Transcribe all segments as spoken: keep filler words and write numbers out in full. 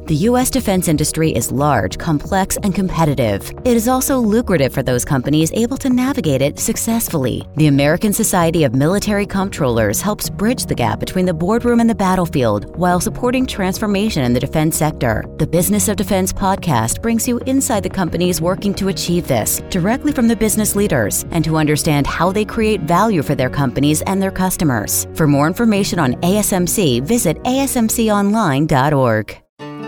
The U S defense industry is large, complex, and competitive. It is also lucrative for those companies able to navigate it successfully. The American Society of Military Comptrollers helps bridge the gap between the boardroom and the battlefield while supporting transformation in the defense sector. The Business of Defense podcast brings you inside the companies working to achieve this, directly from the business leaders, and to understand how they create value for their companies and their customers. For more information on A S M C, visit A S M C online dot org.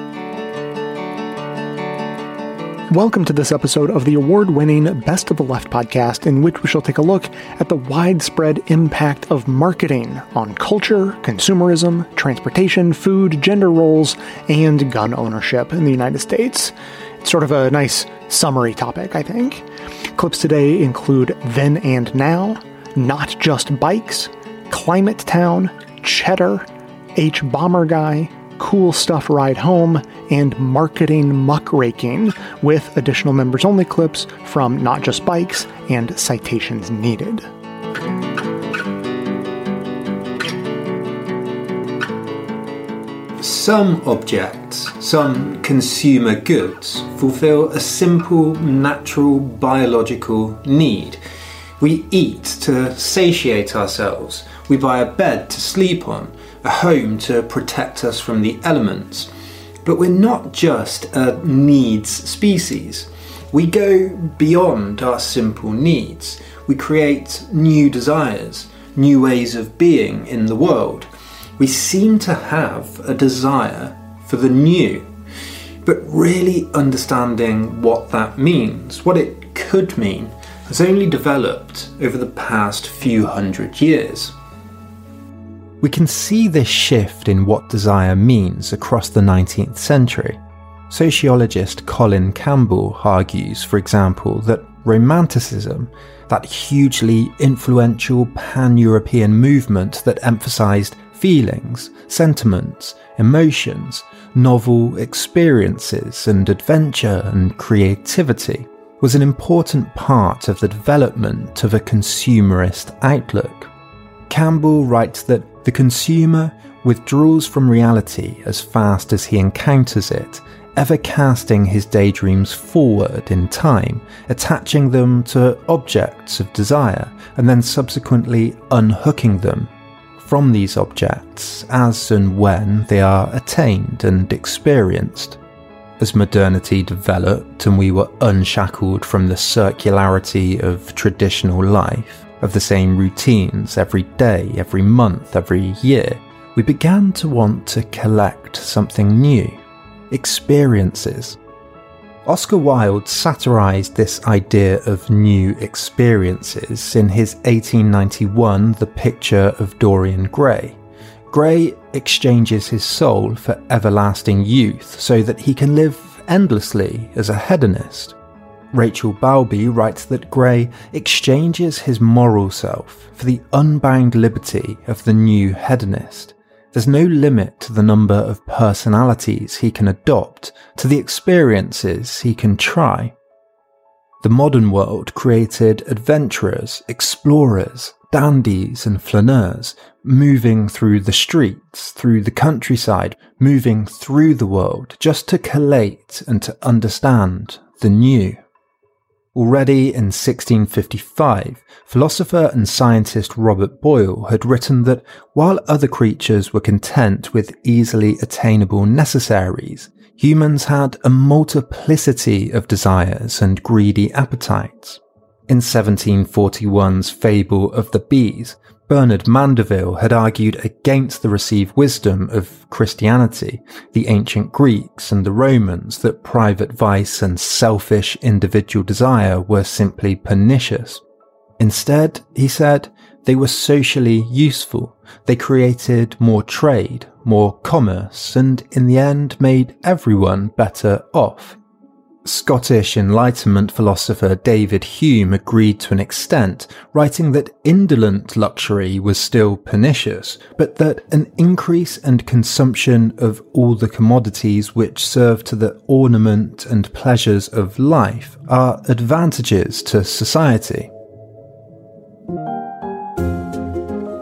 Welcome to this episode of the award-winning Best of the Left podcast, in which we shall take a look at the widespread impact of marketing on culture, consumerism, transportation, food, gender roles, and gun ownership in the United States. It's sort of a nice summary topic, I think. Clips today include Then and Now, Not Just Bikes, Climate Town, Cheddar, H Bomber Guy, Cool Stuff Ride Home, and Marketing Muckraking, with additional members-only clips from Not Just Bikes and citations needed. Some objects, some consumer goods, fulfill a simple, natural, biological need. We eat to satiate ourselves. We buy a bed to sleep on, a home to protect us from the elements. But we're not just a needs species. We go beyond our simple needs. We create new desires, new ways of being in the world. We seem to have a desire for the new. But really understanding what that means, what it could mean, has only developed over the past few hundred years. We can see this shift in what desire means across the nineteenth century. Sociologist Colin Campbell argues, for example, that Romanticism, that hugely influential pan-European movement that emphasised feelings, sentiments, emotions, novel experiences and adventure and creativity, was an important part of the development of a consumerist outlook. Campbell writes that the consumer withdraws from reality as fast as he encounters it, ever casting his daydreams forward in time, attaching them to objects of desire, and then subsequently unhooking them from these objects as and when they are attained and experienced. As modernity developed and we were unshackled from the circularity of traditional life, of the same routines every day, every month, every year, we began to want to collect something new, experiences. Oscar Wilde satirized this idea of new experiences in his eighteen ninety-one The Picture of Dorian Gray. Gray exchanges his soul for everlasting youth so that he can live endlessly as a hedonist. Rachel Balby writes that Gray exchanges his moral self for the unbound liberty of the new hedonist. There's no limit to the number of personalities he can adopt, to the experiences he can try. The modern world created adventurers, explorers, dandies and flaneurs, moving through the streets, through the countryside, moving through the world, just to collate and to understand the new. Already in sixteen fifty-five, philosopher and scientist Robert Boyle had written that while other creatures were content with easily attainable necessaries, humans had a multiplicity of desires and greedy appetites. In seventeen forty-one's Fable of the Bees, Bernard Mandeville had argued against the received wisdom of Christianity, the ancient Greeks and the Romans, that private vice and selfish individual desire were simply pernicious. Instead, he said, they were socially useful. They created more trade, more commerce, and in the end made everyone better off. Scottish Enlightenment philosopher David Hume agreed to an extent, writing that indolent luxury was still pernicious, but that an increase and consumption of all the commodities which serve to the ornament and pleasures of life are advantages to society.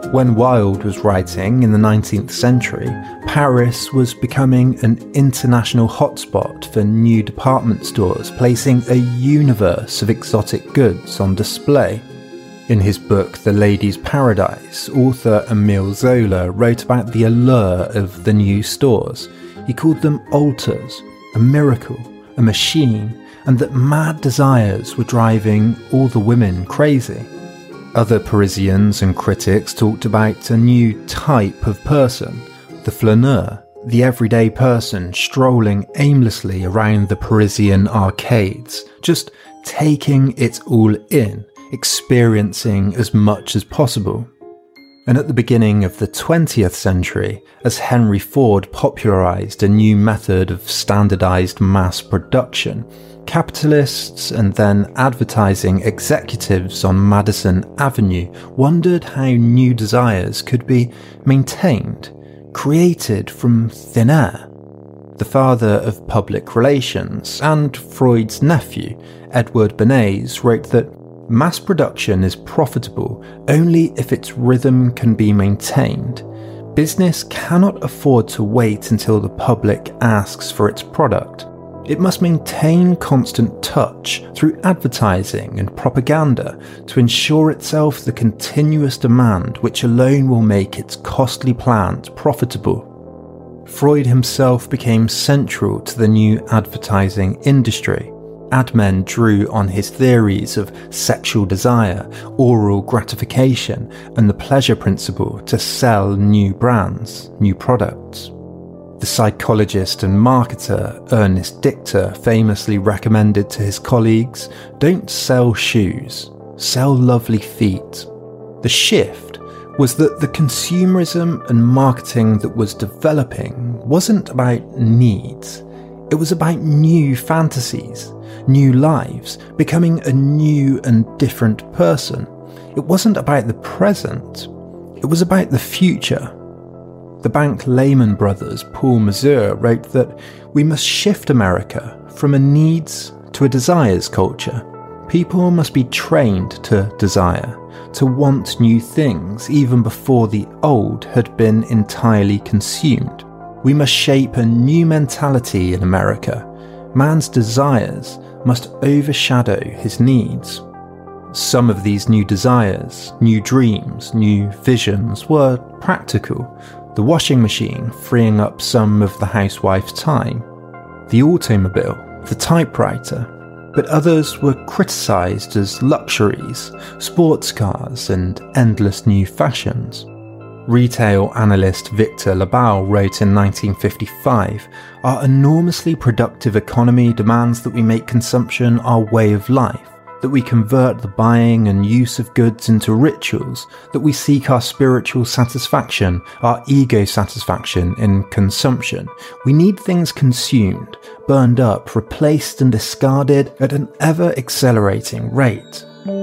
When Wilde was writing in the nineteenth century, Paris was becoming an international hotspot for new department stores, placing a universe of exotic goods on display. In his book The Lady's Paradise, author Émile Zola wrote about the allure of the new stores. He called them altars, a miracle, a machine, and that mad desires were driving all the women crazy. Other Parisians and critics talked about a new type of person, the flaneur, the everyday person strolling aimlessly around the Parisian arcades, just taking it all in, experiencing as much as possible. And at the beginning of the twentieth century, as Henry Ford popularised a new method of standardised mass production, capitalists and then advertising executives on Madison Avenue wondered how new desires could be maintained, created from thin air. The father of public relations and Freud's nephew, Edward Bernays, wrote that mass production is profitable only if its rhythm can be maintained. Business cannot afford to wait until the public asks for its product. It must maintain constant touch through advertising and propaganda to ensure itself the continuous demand which alone will make its costly plans profitable. Freud himself became central to the new advertising industry. Ad men drew on his theories of sexual desire, oral gratification, and the pleasure principle to sell new brands, new products. The psychologist and marketer Ernest Dichter famously recommended to his colleagues, "Don't sell shoes, sell lovely feet." The shift was that the consumerism and marketing that was developing wasn't about needs, it was about new fantasies, new lives, becoming a new and different person. It wasn't about the present, it was about the future. The bank Lehman Brothers' Paul Mazur wrote that we must shift America from a needs to a desires culture. People must be trained to desire, to want new things even before the old had been entirely consumed. We must shape a new mentality in America. Man's desires must overshadow his needs. Some of these new desires, new dreams, new visions were practical. The washing machine freeing up some of the housewife's time, the automobile, the typewriter, but others were criticised as luxuries, sports cars and endless new fashions. Retail analyst Victor Laval wrote in nineteen fifty-five, "Our enormously productive economy demands that we make consumption our way of life, that we convert the buying and use of goods into rituals, that we seek our spiritual satisfaction, our ego satisfaction in consumption. We need things consumed, burned up, replaced and discarded at an ever-accelerating rate."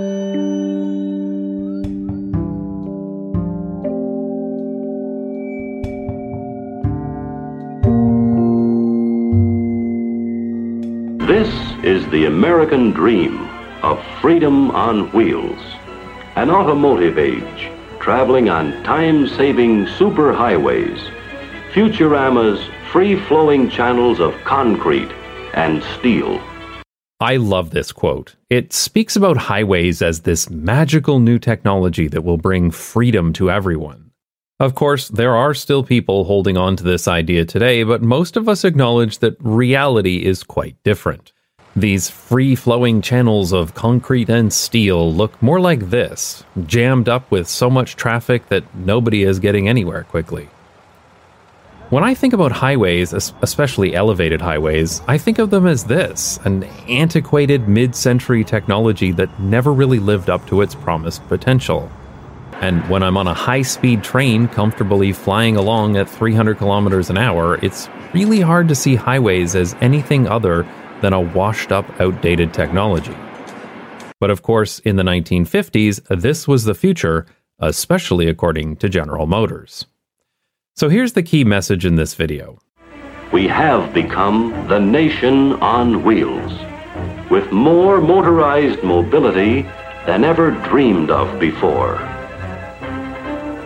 This is the American dream of freedom on wheels, an automotive age traveling on time-saving superhighways, Futurama's free-flowing channels of concrete and steel. I love this quote. It speaks about highways as this magical new technology that will bring freedom to everyone. Of course, there are still people holding on to this idea today, but most of us acknowledge that reality is quite different. These free-flowing channels of concrete and steel look more like this, jammed up with so much traffic that nobody is getting anywhere quickly. When I think about highways, especially elevated highways, I think of them as this, an antiquated mid-century technology that never really lived up to its promised potential. And when I'm on a high-speed train comfortably flying along at three hundred kilometers an hour, it's really hard to see highways as anything other than a washed-up, outdated technology. But of course, in the nineteen fifties, this was the future, especially according to General Motors. So here's the key message in this video. We have become the nation on wheels, with more motorized mobility than ever dreamed of before.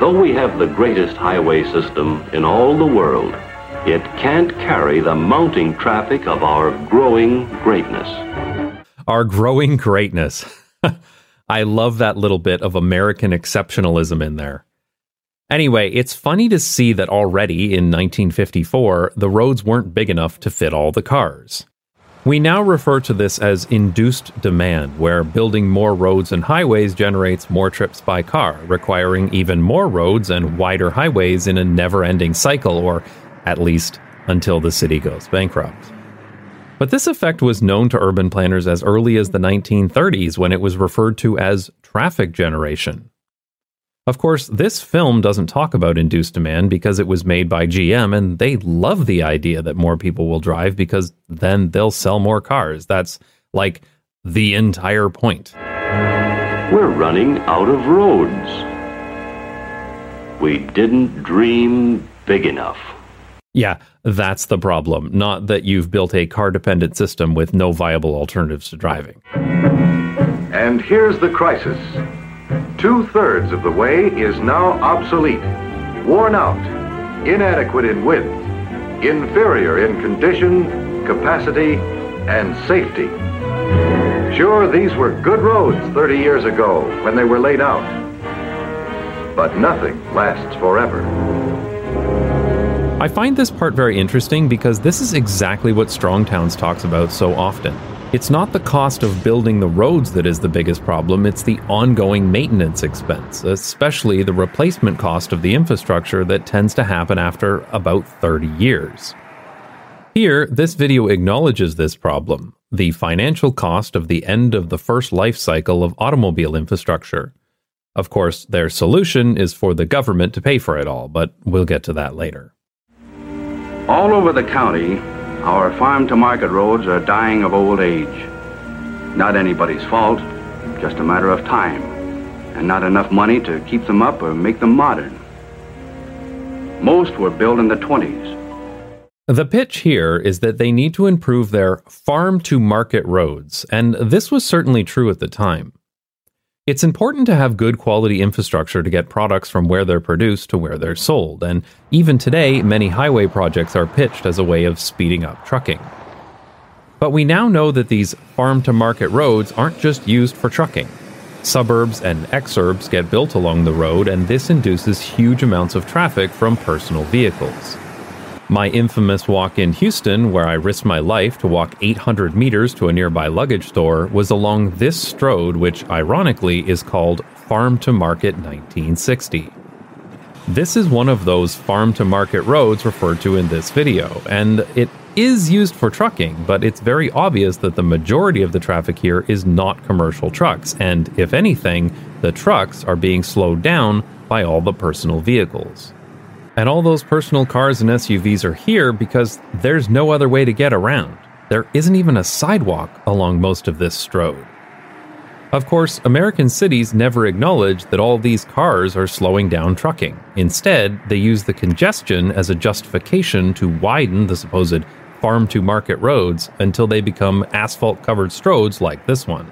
Though we have the greatest highway system in all the world, it can't carry the mounting traffic of our growing greatness. Our growing greatness. I love that little bit of American exceptionalism in there. Anyway, it's funny to see that already in nineteen fifty-four, the roads weren't big enough to fit all the cars. We now refer to this as induced demand, where building more roads and highways generates more trips by car, requiring even more roads and wider highways in a never-ending cycle, or at least until the city goes bankrupt. But this effect was known to urban planners as early as the nineteen thirties, when it was referred to as traffic generation. Of course, this film doesn't talk about induced demand because it was made by G M, and they love the idea that more people will drive because then they'll sell more cars. That's like the entire point. We're running out of roads. We didn't dream big enough. Yeah, that's the problem, not that you've built a car-dependent system with no viable alternatives to driving. And here's the crisis. Two-thirds of the way is now obsolete, worn out, inadequate in width, inferior in condition, capacity, and safety. Sure, these were good roads thirty years ago when they were laid out. But nothing lasts forever. I find this part very interesting because this is exactly what Strong Towns talks about so often. It's not the cost of building the roads that is the biggest problem, it's the ongoing maintenance expense, especially the replacement cost of the infrastructure that tends to happen after about thirty years. Here, this video acknowledges this problem, the financial cost of the end of the first life cycle of automobile infrastructure. Of course, their solution is for the government to pay for it all, but we'll get to that later. All over the county, our farm-to-market roads are dying of old age. Not anybody's fault, just a matter of time, and not enough money to keep them up or make them modern. Most were built in the twenties. The pitch here is that they need to improve their farm-to-market roads, and this was certainly true at the time. It's important to have good quality infrastructure to get products from where they're produced to where they're sold, and even today, many highway projects are pitched as a way of speeding up trucking. But we now know that these farm-to-market roads aren't just used for trucking. Suburbs and exurbs get built along the road, and this induces huge amounts of traffic from personal vehicles. My infamous walk in Houston, where I risked my life to walk eight hundred meters to a nearby luggage store, was along this strode, which ironically is called Farm to Market nineteen sixty. This is one of those farm-to-market roads referred to in this video, and it is used for trucking, but it's very obvious that the majority of the traffic here is not commercial trucks, and if anything, the trucks are being slowed down by all the personal vehicles. And all those personal cars and S U Vs are here because there's no other way to get around. There isn't even a sidewalk along most of this strode. Of course, American cities never acknowledge that all these cars are slowing down trucking. Instead, they use the congestion as a justification to widen the supposed farm-to-market roads until they become asphalt-covered stroads like this one.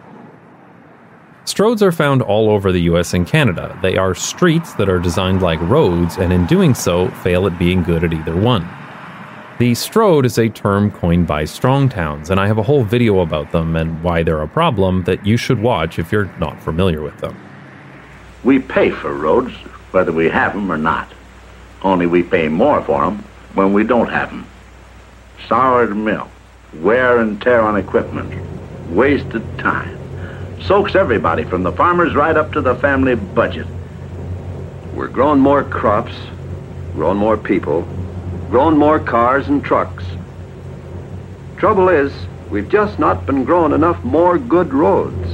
Stroads are found all over the U S and Canada. They are streets that are designed like roads, and in doing so, fail at being good at either one. The stroad is a term coined by Strong Towns, and I have a whole video about them and why they're a problem that you should watch if you're not familiar with them. We pay for roads whether we have them or not. Only we pay more for them when we don't have them. Soured milk, wear and tear on equipment, wasted time. Soaks everybody from the farmers right up to the family budget. We're growing more crops, growing more people, growing more cars and trucks. Trouble is, we've just not been growing enough more good roads.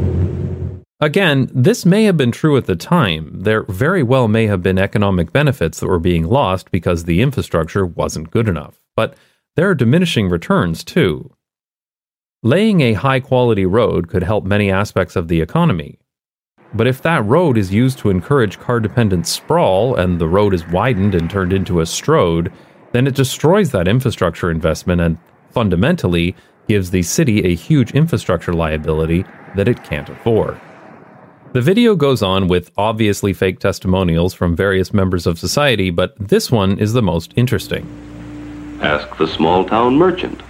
Again, this may have been true at the time. There very well may have been economic benefits that were being lost because the infrastructure wasn't good enough. But there are diminishing returns, too. Laying a high-quality road could help many aspects of the economy. But if that road is used to encourage car-dependent sprawl and the road is widened and turned into a strode, then it destroys that infrastructure investment and, fundamentally, gives the city a huge infrastructure liability that it can't afford. The video goes on with obviously fake testimonials from various members of society, but this one is the most interesting. Ask the small-town merchant.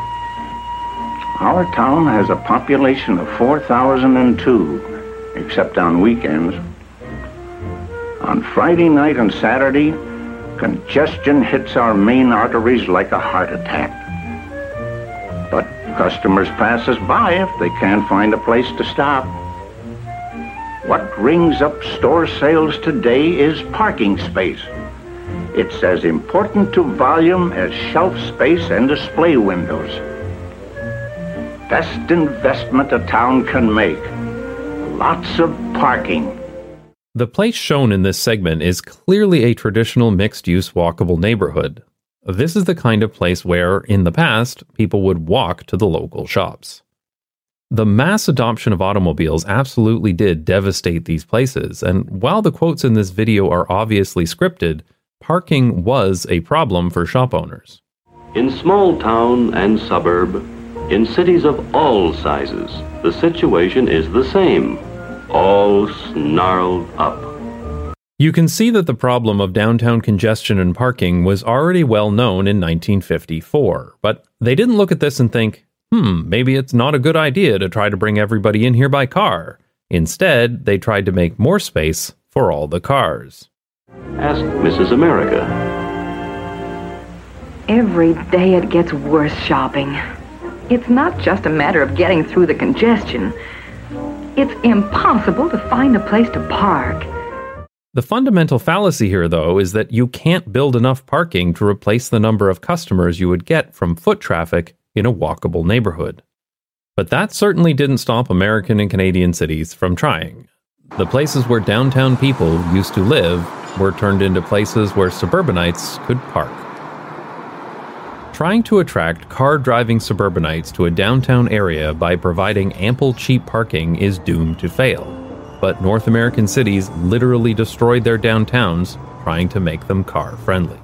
Our town has a population of four thousand two, except on weekends. On Friday night and Saturday, congestion hits our main arteries like a heart attack. But customers pass us by if they can't find a place to stop. What rings up store sales today is parking space. It's as important to volume as shelf space and display windows. Best investment a town can make. Lots of parking. The place shown in this segment is clearly a traditional mixed-use walkable neighborhood. This is the kind of place where, in the past, people would walk to the local shops. The mass adoption of automobiles absolutely did devastate these places, and while the quotes in this video are obviously scripted, parking was a problem for shop owners. In small town and suburb, in cities of all sizes, the situation is the same, all snarled up. You can see that the problem of downtown congestion and parking was already well known in nineteen fifty-four, but they didn't look at this and think, hmm, maybe it's not a good idea to try to bring everybody in here by car. Instead, they tried to make more space for all the cars. Ask Missus America. Every day it gets worse shopping. It's not just a matter of getting through the congestion. It's impossible to find a place to park. The fundamental fallacy here, though, is that you can't build enough parking to replace the number of customers you would get from foot traffic in a walkable neighborhood. But that certainly didn't stop American and Canadian cities from trying. The places where downtown people used to live were turned into places where suburbanites could park. Trying to attract car-driving suburbanites to a downtown area by providing ample cheap parking is doomed to fail. But North American cities literally destroyed their downtowns trying to make them car-friendly.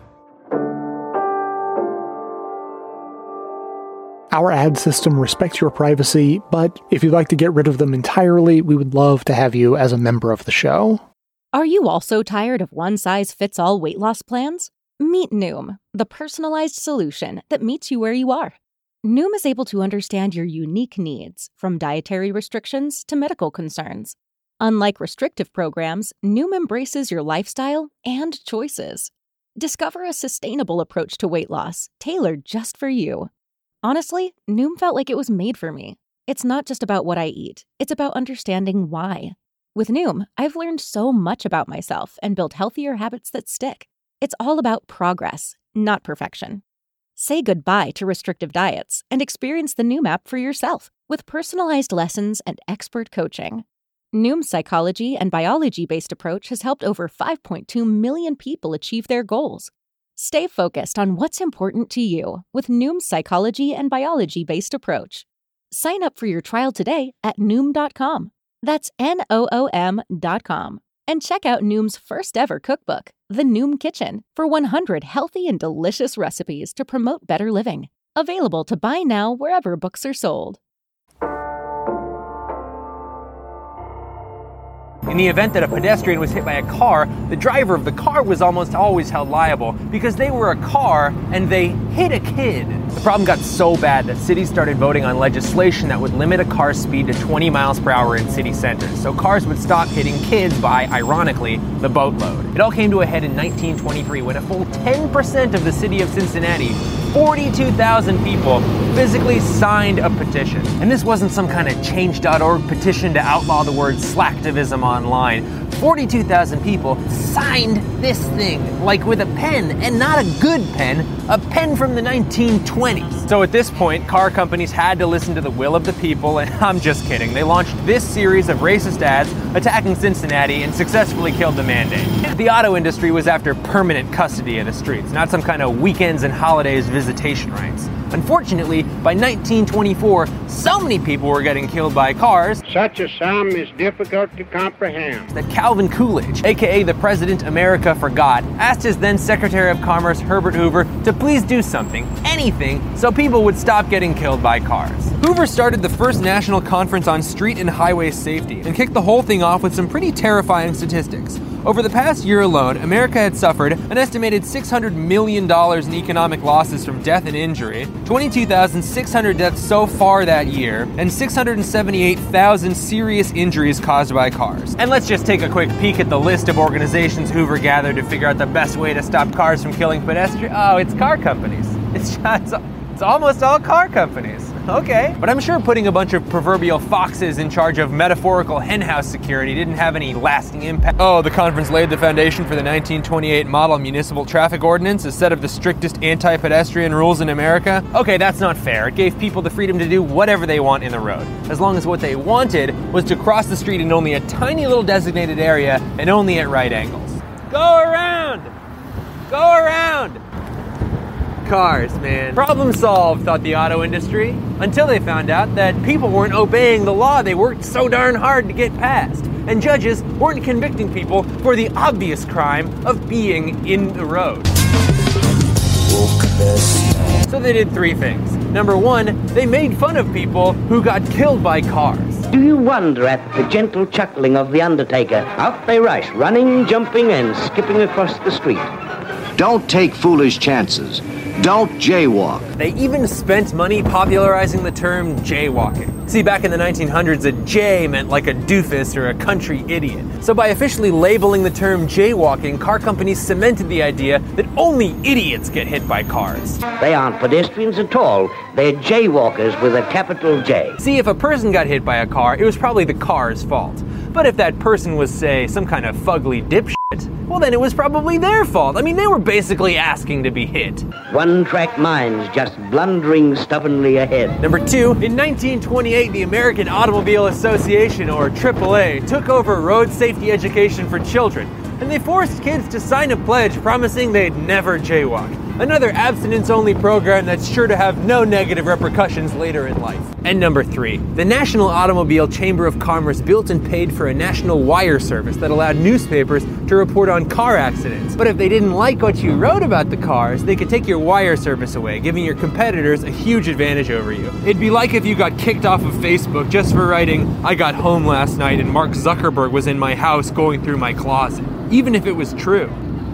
Our ad system respects your privacy, but if you'd like to get rid of them entirely, we would love to have you as a member of the show. Are you also tired of one-size-fits-all weight loss plans? Meet Noom, the personalized solution that meets you where you are. Noom is able to understand your unique needs, from dietary restrictions to medical concerns. Unlike restrictive programs, Noom embraces your lifestyle and choices. Discover a sustainable approach to weight loss, tailored just for you. Honestly, Noom felt like it was made for me. It's not just about what I eat, it's about understanding why. With Noom, I've learned so much about myself and built healthier habits that stick. It's all about progress, not perfection. Say goodbye to restrictive diets and experience the Noom app for yourself with personalized lessons and expert coaching. Noom's psychology and biology-based approach has helped over five point two million people achieve their goals. Stay focused on what's important to you with Noom's psychology and biology-based approach. Sign up for your trial today at Noom dot com. That's N O O M dot com. And check out Noom's first ever cookbook, The Noom Kitchen, for one hundred healthy and delicious recipes to promote better living. Available to buy now wherever books are sold. In the event that a pedestrian was hit by a car, the driver of the car was almost always held liable because they were a car and they hit a kid. The problem got so bad that cities started voting on legislation that would limit a car's speed to twenty miles per hour in city centers, so cars would stop hitting kids by, ironically, the boatload. It all came to a head in nineteen twenty-three when a full ten percent of the city of Cincinnati, forty-two thousand people, physically signed a petition. And this wasn't some kind of change dot org petition to outlaw the word slacktivism online. forty-two thousand people signed this thing, like with a pen, and not a good pen, a pen from the nineteen twenties. So at this point, car companies had to listen to the will of the people, and I'm just kidding. They launched this series of racist ads attacking Cincinnati and successfully killed the mandate. The auto industry was after permanent custody of the streets, not some kind of weekends and holidays visitation rights. Unfortunately, by nineteen twenty-four, so many people were getting killed by cars. Such a sum is difficult to comprehend. That Calvin Coolidge, aka the President America Forgot, asked his then Secretary of Commerce Herbert Hoover to please do something, anything, so people would stop getting killed by cars. Hoover started the first national conference on street and highway safety and kicked the whole thing off with some pretty terrifying statistics. Over the past year alone, America had suffered an estimated six hundred million dollars in economic losses from death and injury, twenty-two thousand six hundred deaths so far that year, and six hundred seventy-eight thousand serious injuries caused by cars. And let's just take a quick peek at the list of organizations Hoover gathered to figure out the best way to stop cars from killing pedestrians. Oh, it's car companies. It's just, it's almost all car companies. Okay. But I'm sure putting a bunch of proverbial foxes in charge of metaphorical henhouse security didn't have any lasting impact. Oh, the conference laid the foundation for the nineteen twenty-eight Model Municipal Traffic Ordinance, a set of the strictest anti-pedestrian rules in America. Okay, that's not fair. It gave people the freedom to do whatever they want in the road, as long as what they wanted was to cross the street in only a tiny little designated area and only at right angles. Go around! Go around! Cars, man. Problem solved, thought the auto industry, until they found out that people weren't obeying the law they worked so darn hard to get passed, and judges weren't convicting people for the obvious crime of being in the road. So they did three things. Number one, they made fun of people who got killed by cars. Do you wonder at the gentle chuckling of the undertaker? Out they rush, running, jumping, and skipping across the street. Don't take foolish chances. Don't jaywalk. They even spent money popularizing the term jaywalking. See, back in the nineteen hundreds, a J meant like a doofus or a country idiot. So by officially labeling the term jaywalking, car companies cemented the idea that only idiots get hit by cars. They aren't pedestrians at all. They're jaywalkers with a capital J. See, if a person got hit by a car, it was probably the car's fault. But if that person was, say, some kind of fugly dipshit, well, then it was probably their fault. I mean, they were basically asking to be hit. One-track minds just blundering stubbornly ahead. Number two, in nineteen twenty-eight, the American Automobile Association, or triple A, took over road safety education for children, and they forced kids to sign a pledge promising they'd never jaywalk. Another abstinence-only program that's sure to have no negative repercussions later in life. And number three, the National Automobile Chamber of Commerce built and paid for a national wire service that allowed newspapers to report on car accidents. But if they didn't like what you wrote about the cars, they could take your wire service away, giving your competitors a huge advantage over you. It'd be like if you got kicked off of Facebook just for writing, "I got home last night and Mark Zuckerberg was in my house going through my closet," even if it was true.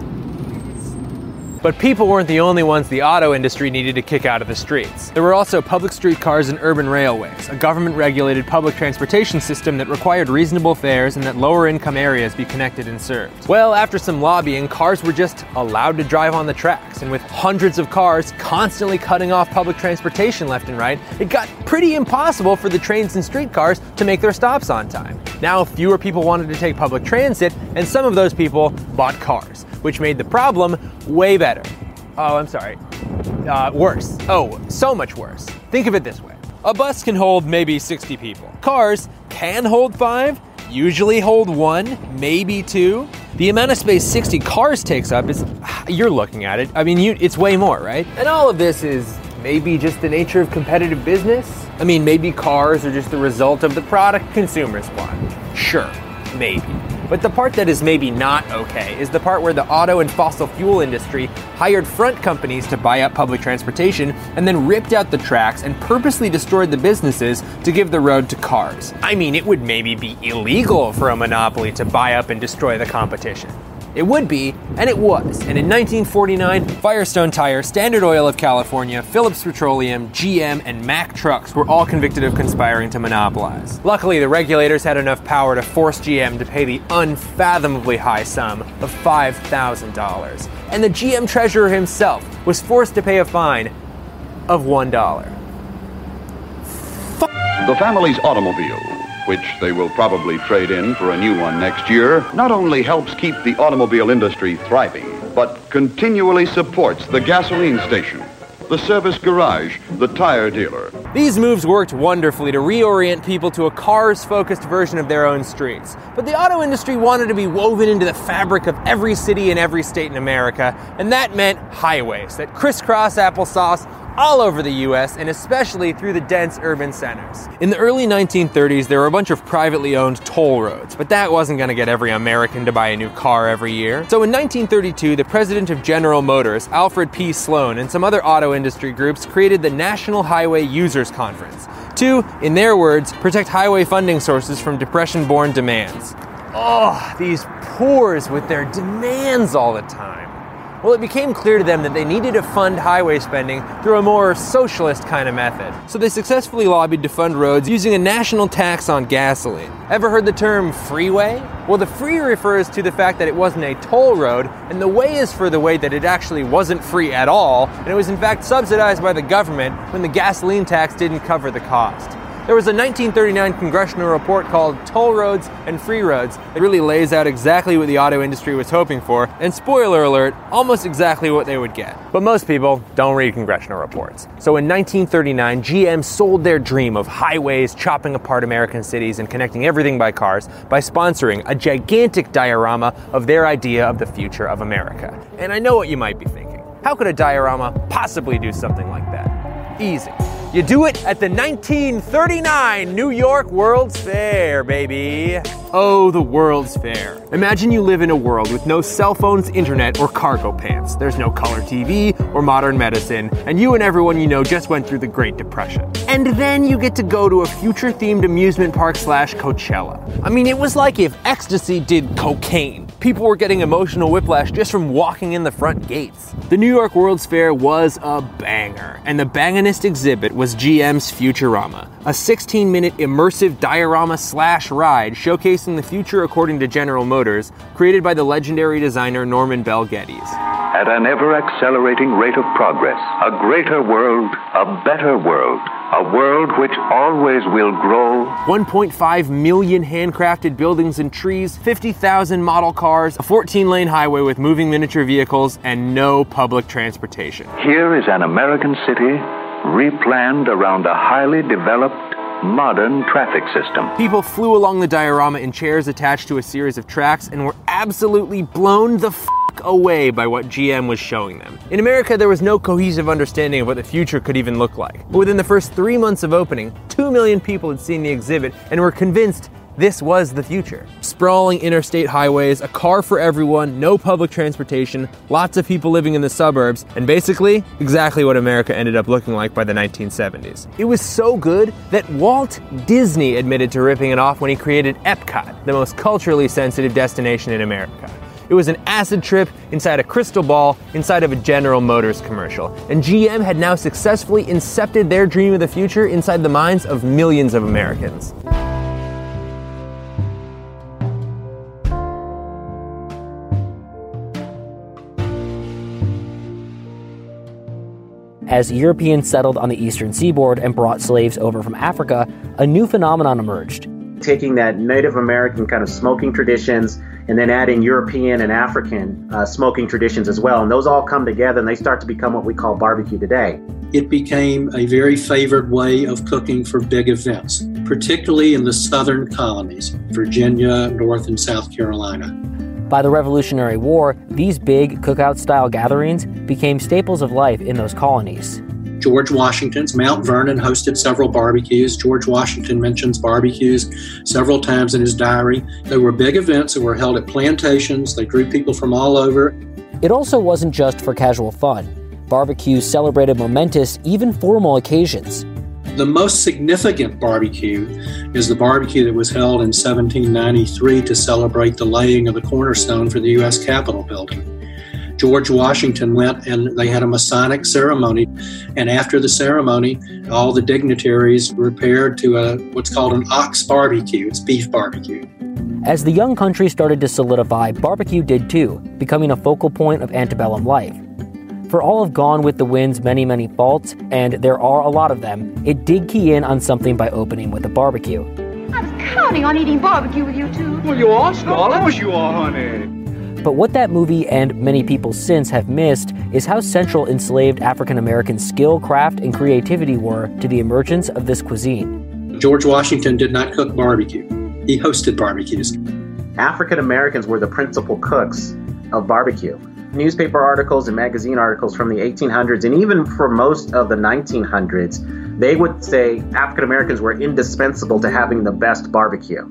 But people weren't the only ones the auto industry needed to kick out of the streets. There were also public streetcars and urban railways, a government-regulated public transportation system that required reasonable fares and that lower-income areas be connected and served. Well, after some lobbying, cars were just allowed to drive on the tracks, and with hundreds of cars constantly cutting off public transportation left and right, it got pretty impossible for the trains and streetcars to make their stops on time. Now, fewer people wanted to take public transit, and some of those people bought cars, which made the problem way better. Oh, I'm sorry. Uh, worse. Oh, so much worse. Think of it this way. A bus can hold maybe sixty people. Cars can hold five, usually hold one, maybe two. The amount of space sixty cars takes up is, you're looking at it, I mean, you, it's way more, right? And all of this is maybe just the nature of competitive business. I mean, maybe cars are just the result of the product consumers want. Sure, maybe. But the part that is maybe not okay is the part where the auto and fossil fuel industry hired front companies to buy up public transportation and then ripped out the tracks and purposely destroyed the businesses to give the road to cars. I mean, it would maybe be illegal for a monopoly to buy up and destroy the competition. It would be, and it was. And in nineteen forty-nine, Firestone Tire, Standard Oil of California, Phillips Petroleum, G M, and Mack Trucks were all convicted of conspiring to monopolize. Luckily, the regulators had enough power to force G M to pay the unfathomably high sum of five thousand dollars. And the G M treasurer himself was forced to pay a fine of one dollar. The family's automobile, which they will probably trade in for a new one next year, not only helps keep the automobile industry thriving, but continually supports the gasoline station, the service garage, the tire dealer. These moves worked wonderfully to reorient people to a cars-focused version of their own streets. But the auto industry wanted to be woven into the fabric of every city and every state in America, and that meant highways that crisscross applesauce all over the U S and especially through the dense urban centers. In the early nineteen thirties, there were a bunch of privately owned toll roads, but that wasn't going to get every American to buy a new car every year. So in nineteen thirty-two, the president of General Motors, Alfred P. Sloan, and some other auto industry groups created the National Highway Users Conference. Two, in their words, protect highway funding sources from depression-born demands. Oh, these poors with their demands all the time. Well, it became clear to them that they needed to fund highway spending through a more socialist kind of method. So they successfully lobbied to fund roads using a national tax on gasoline. Ever heard the term freeway? Well, the free refers to the fact that it wasn't a toll road, and the way is for the way that it actually wasn't free at all, and it was in fact subsidized by the government when the gasoline tax didn't cover the cost. There was a nineteen thirty-nine congressional report called Toll Roads and Free Roads. It really lays out exactly what the auto industry was hoping for, and spoiler alert, almost exactly what they would get. But most people don't read congressional reports. So in nineteen thirty-nine, G M sold their dream of highways chopping apart American cities and connecting everything by cars by sponsoring a gigantic diorama of their idea of the future of America. And I know what you might be thinking. How could a diorama possibly do something like that? Easy. You do it at the nineteen thirty-nine New York World's Fair, baby. Oh, the World's Fair. Imagine you live in a world with no cell phones, internet, or cargo pants. There's no color T V or modern medicine, and you and everyone you know just went through the Great Depression. And then you get to go to a future-themed amusement park slash Coachella. I mean, it was like if ecstasy did cocaine. People were getting emotional whiplash just from walking in the front gates. The New York World's Fair was a banger, and the banginest exhibit was G M's Futurama, a sixteen-minute immersive diorama slash ride showcasing the future according to General Motors, created by the legendary designer Norman Bell Geddes. At an ever-accelerating rate of progress, a greater world, a better world, a world which always will grow. one point five million handcrafted buildings and trees, fifty thousand model cars, a fourteen-lane highway with moving miniature vehicles, and no public transportation. Here is an American city replanned around a highly developed, modern traffic system. People flew along the diorama in chairs attached to a series of tracks and were absolutely blown the f*** away by what G M was showing them. In America, there was no cohesive understanding of what the future could even look like. But within the first three months of opening, two million people had seen the exhibit and were convinced this was the future. Sprawling interstate highways, a car for everyone, no public transportation, lots of people living in the suburbs, and basically, exactly what America ended up looking like by the nineteen seventies. It was so good that Walt Disney admitted to ripping it off when he created Epcot, the most culturally sensitive destination in America. It was an acid trip inside a crystal ball inside of a General Motors commercial, and G M had now successfully incepted their dream of the future inside the minds of millions of Americans. As Europeans settled on the eastern seaboard and brought slaves over from Africa, a new phenomenon emerged. Taking that Native American kind of smoking traditions and then adding European and African uh, smoking traditions as well. And those all come together and they start to become what we call barbecue today. It became a very favored way of cooking for big events, particularly in the southern colonies, Virginia, North and South Carolina. By the Revolutionary War, these big cookout-style gatherings became staples of life in those colonies. George Washington's Mount Vernon hosted several barbecues. George Washington mentions barbecues several times in his diary. They were big events that were held at plantations. They drew people from all over. It also wasn't just for casual fun. Barbecues celebrated momentous, even formal occasions. The most significant barbecue is the barbecue that was held in seventeen ninety-three to celebrate the laying of the cornerstone for the U S Capitol building. George Washington went and they had a Masonic ceremony, and after the ceremony, all the dignitaries repaired to a what's called an ox barbecue. It's beef barbecue. As the young country started to solidify, barbecue did too, becoming a focal point of antebellum life. For all of Gone with the Wind's many, many faults, and there are a lot of them, it did key in on something by opening with a barbecue. I was counting on eating barbecue with you two. Well, you are, Scarlett. Of course you are, honey. But what that movie and many people since have missed is how central enslaved African-American skill, craft, and creativity were to the emergence of this cuisine. George Washington did not cook barbecue. He hosted barbecues. African Americans were the principal cooks of barbecue. Newspaper articles and magazine articles from the eighteen hundreds and even for most of the nineteen hundreds, they would say African Americans were indispensable to having the best barbecue.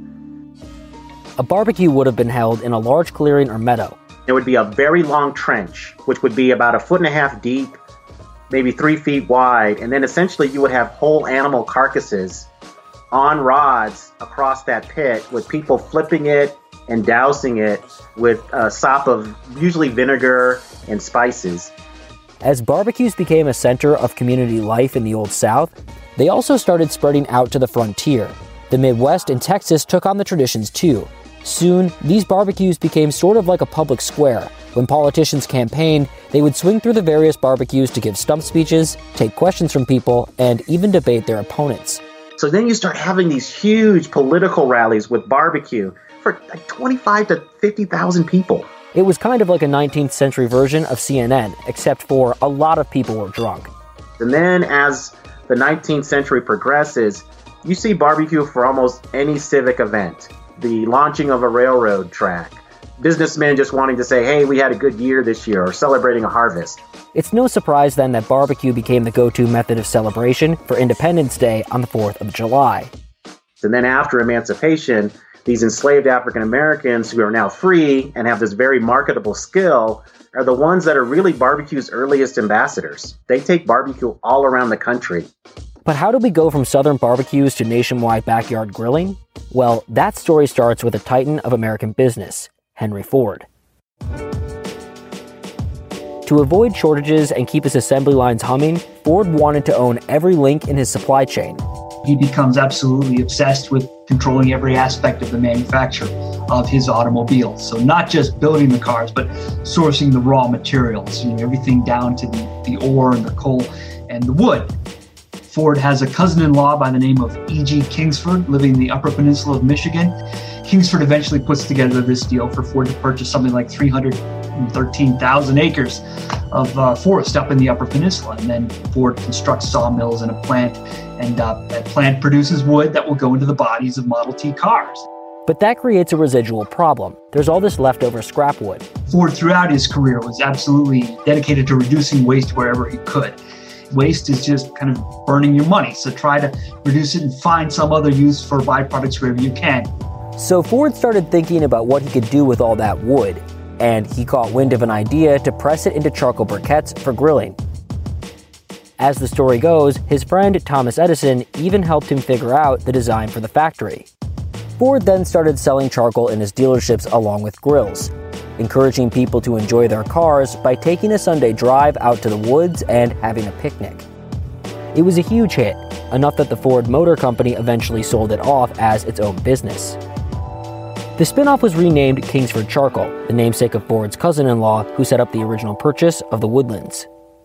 A barbecue would have been held in a large clearing or meadow. There would be a very long trench, which would be about a foot and a half deep, maybe three feet wide, and then essentially you would have whole animal carcasses on rods across that pit with people flipping it and dousing it with a sop of usually vinegar and spices. As barbecues became a center of community life in the Old South, they also started spreading out to the frontier. The Midwest and Texas took on the traditions too. Soon, these barbecues became sort of like a public square. When politicians campaigned, they would swing through the various barbecues to give stump speeches, take questions from people, and even debate their opponents. So then you start having these huge political rallies with barbecue for like twenty-five to fifty thousand people. It was kind of like a nineteenth century version of C N N, except for a lot of people were drunk. And then as the nineteenth century progresses, you see barbecue for almost any civic event. The launching of a railroad track, businessmen just wanting to say, hey, we had a good year this year, or celebrating a harvest. It's no surprise then that barbecue became the go-to method of celebration for Independence Day on the fourth of July. And then after emancipation, these enslaved African Americans who are now free and have this very marketable skill are the ones that are really barbecue's earliest ambassadors. They take barbecue all around the country. But how did we go from southern barbecues to nationwide backyard grilling? Well, that story starts with a titan of American business, Henry Ford. To avoid shortages and keep his assembly lines humming, Ford wanted to own every link in his supply chain. He becomes absolutely obsessed with controlling every aspect of the manufacture of his automobile. So not just building the cars, but sourcing the raw materials, you know, everything down to the, the ore and the coal and the wood. Ford has a cousin-in-law by the name of E G Kingsford living in the Upper Peninsula of Michigan. Kingsford eventually puts together this deal for Ford to purchase something like three hundred thirteen thousand acres of uh, forest up in the Upper Peninsula. And then Ford constructs sawmills and a plant, and uh, that plant produces wood that will go into the bodies of Model T cars. But that creates a residual problem. There's all this leftover scrap wood. Ford, throughout his career, was absolutely dedicated to reducing waste wherever he could. Waste is just kind of burning your money, so try to reduce it and find some other use for byproducts wherever you can. So Ford started thinking about what he could do with all that wood, and he caught wind of an idea to press it into charcoal briquettes for grilling. As the story goes, his friend Thomas Edison even helped him figure out the design for the factory. Ford then started selling charcoal in his dealerships along with grills, encouraging people to enjoy their cars by taking a Sunday drive out to the woods and having a picnic. It was a huge hit, enough that the Ford Motor Company eventually sold it off as its own business. The spin-off was renamed Kingsford Charcoal, the namesake of Ford's cousin-in-law who set up the original purchase of the woodlands.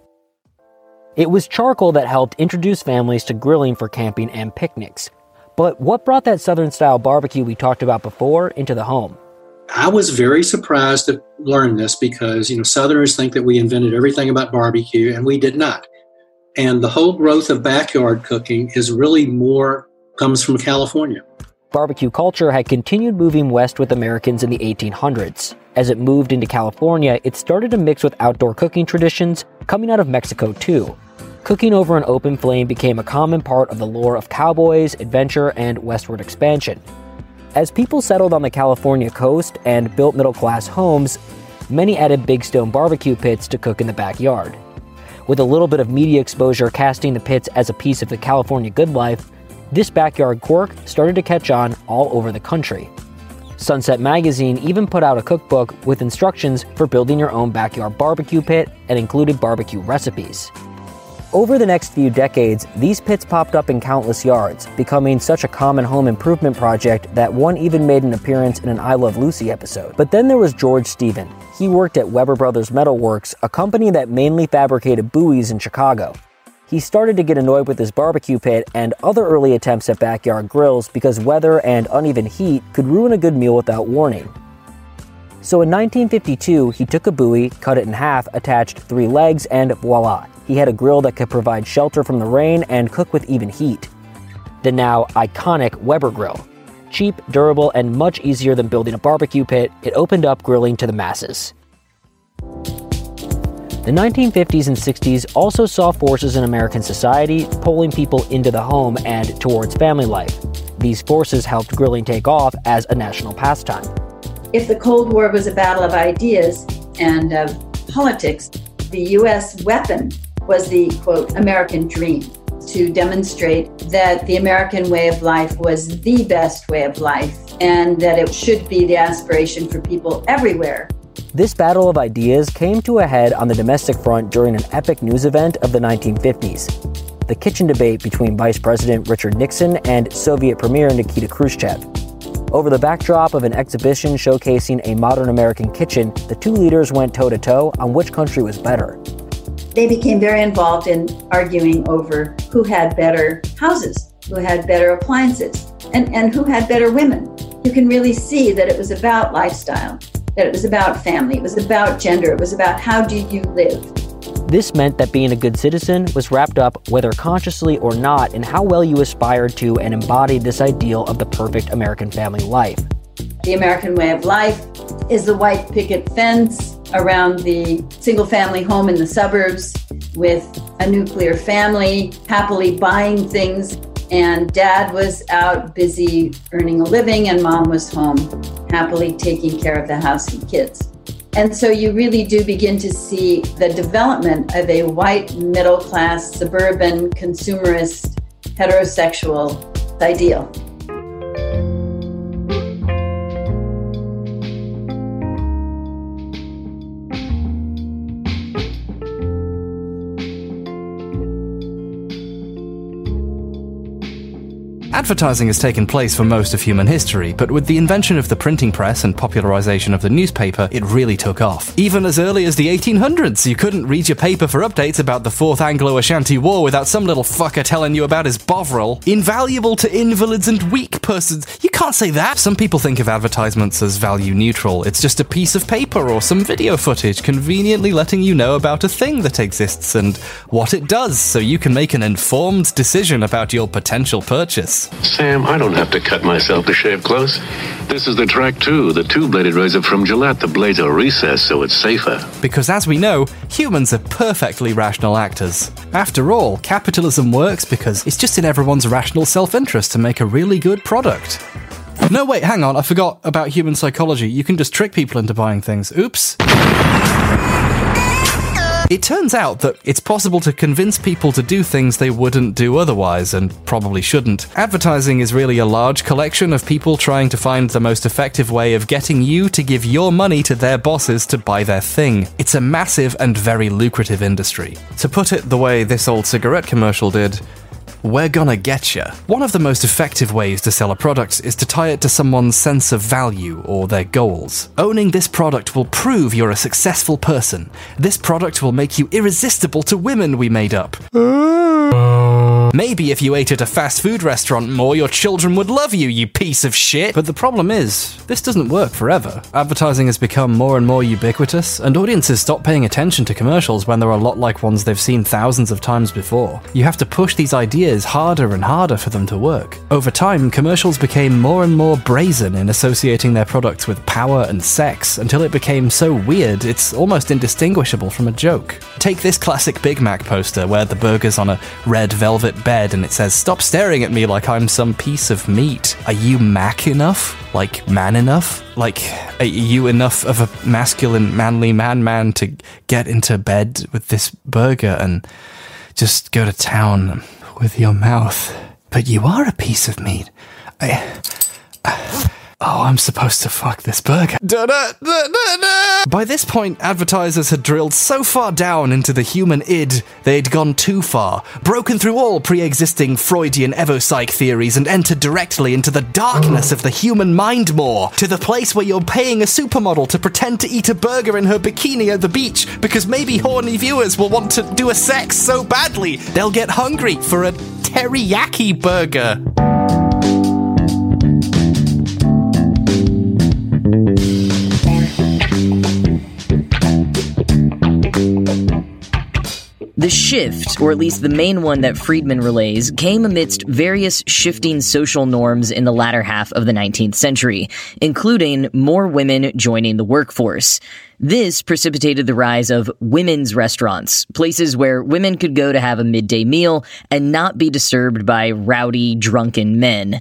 It was charcoal that helped introduce families to grilling for camping and picnics. But what brought that Southern-style barbecue we talked about before into the home? I was very surprised to learn this because, you know, Southerners think that we invented everything about barbecue, and we did not. And the whole growth of backyard cooking is really more, comes from California. Barbecue culture had continued moving west with Americans in the eighteen hundreds. As it moved into California, it started to mix with outdoor cooking traditions coming out of Mexico too. Cooking over an open flame became a common part of the lore of cowboys, adventure, and westward expansion. As people settled on the California coast and built middle-class homes, many added big stone barbecue pits to cook in the backyard. With a little bit of media exposure casting the pits as a piece of the California good life, this backyard quirk started to catch on all over the country. Sunset Magazine even put out a cookbook with instructions for building your own backyard barbecue pit and included barbecue recipes. Over the next few decades, these pits popped up in countless yards, becoming such a common home improvement project that one even made an appearance in an I Love Lucy episode. But then there was George Stephen. He worked at Weber Brothers Metal Works, a company that mainly fabricated buoys in Chicago. He started to get annoyed with his barbecue pit and other early attempts at backyard grills because weather and uneven heat could ruin a good meal without warning. So in nineteen fifty-two, he took a buoy, cut it in half, attached three legs, and voila, he had a grill that could provide shelter from the rain and cook with even heat. The now iconic Weber grill. Cheap, durable, and much easier than building a barbecue pit, it opened up grilling to the masses. The nineteen fifties and sixties also saw forces in American society pulling people into the home and towards family life. These forces helped grilling take off as a national pastime. If the Cold War was a battle of ideas and uh, politics, the U S weapon was the, quote, American dream, to demonstrate that the American way of life was the best way of life and that it should be the aspiration for people everywhere. This battle of ideas came to a head on the domestic front during an epic news event of the nineteen fifties, the kitchen debate between Vice President Richard Nixon and Soviet Premier Nikita Khrushchev. Over the backdrop of an exhibition showcasing a modern American kitchen, the two leaders went toe-to-toe on which country was better. They became very involved in arguing over who had better houses, who had better appliances, and, and who had better women. You can really see that it was about lifestyle, that it was about family, it was about gender, it was about how do you live. This meant that being a good citizen was wrapped up, whether consciously or not, in how well you aspired to and embodied this ideal of the perfect American family life. The American way of life is the white picket fence around the single-family home in the suburbs with a nuclear family, happily buying things, and dad was out busy earning a living and mom was home, happily taking care of the house and kids. And so you really do begin to see the development of a white, middle-class, suburban, consumerist, heterosexual ideal. Advertising has taken place for most of human history, but with the invention of the printing press and popularization of the newspaper, it really took off. Even as early as the eighteen hundreds, you couldn't read your paper for updates about the Fourth Anglo-Ashanti War without some little fucker telling you about his Bovril. Invaluable to invalids and weak persons. You can't say that. Some people think of advertisements as value neutral. It's just a piece of paper or some video footage conveniently letting you know about a thing that exists and what it does, so you can make an informed decision about your potential purchase. Sam, I don't have to cut myself to shave close. This is the Track two, the two-bladed razor from Gillette. The blades are recessed, so it's safer. Because as we know, humans are perfectly rational actors. After all, capitalism works because it's just in everyone's rational self-interest to make a really good product. No, wait, hang on, I forgot about human psychology. You can just trick people into buying things. Oops. It turns out that it's possible to convince people to do things they wouldn't do otherwise, and probably shouldn't. Advertising is really a large collection of people trying to find the most effective way of getting you to give your money to their bosses to buy their thing. It's a massive and very lucrative industry. To put it the way this old cigarette commercial did, we're gonna getcha. One of the most effective ways to sell a product is to tie it to someone's sense of value or their goals. Owning this product will prove you're a successful person. This product will make you irresistible to women we made up. Maybe if you ate at a fast food restaurant more, your children would love you, you piece of shit. But the problem is, this doesn't work forever. Advertising has become more and more ubiquitous, and audiences stop paying attention to commercials when they're a lot like ones they've seen thousands of times before. You have to push these ideas harder and harder for them to work. Over time, commercials became more and more brazen in associating their products with power and sex, until it became so weird it's almost indistinguishable from a joke. Take this classic Big Mac poster where the burger's on a red velvet bed and it says, "Stop staring at me like I'm some piece of meat. Are you Mac enough? Like man enough? Like, are you enough of a masculine, manly man-man to get into bed with this burger and just go to town with your mouth? But you are a piece of meat. I... I Oh, I'm supposed to fuck this burger. By this point, advertisers had drilled so far down into the human id, they'd gone too far, broken through all pre-existing Freudian evopsych theories and entered directly into the darkness of the human mind more, to the place where you're paying a supermodel to pretend to eat a burger in her bikini at the beach, because maybe horny viewers will want to do a sex so badly, they'll get hungry for a teriyaki burger. The shift, or at least the main one that Friedman relays, came amidst various shifting social norms in the latter half of the nineteenth century, including more women joining the workforce. This precipitated the rise of women's restaurants, places where women could go to have a midday meal and not be disturbed by rowdy, drunken men.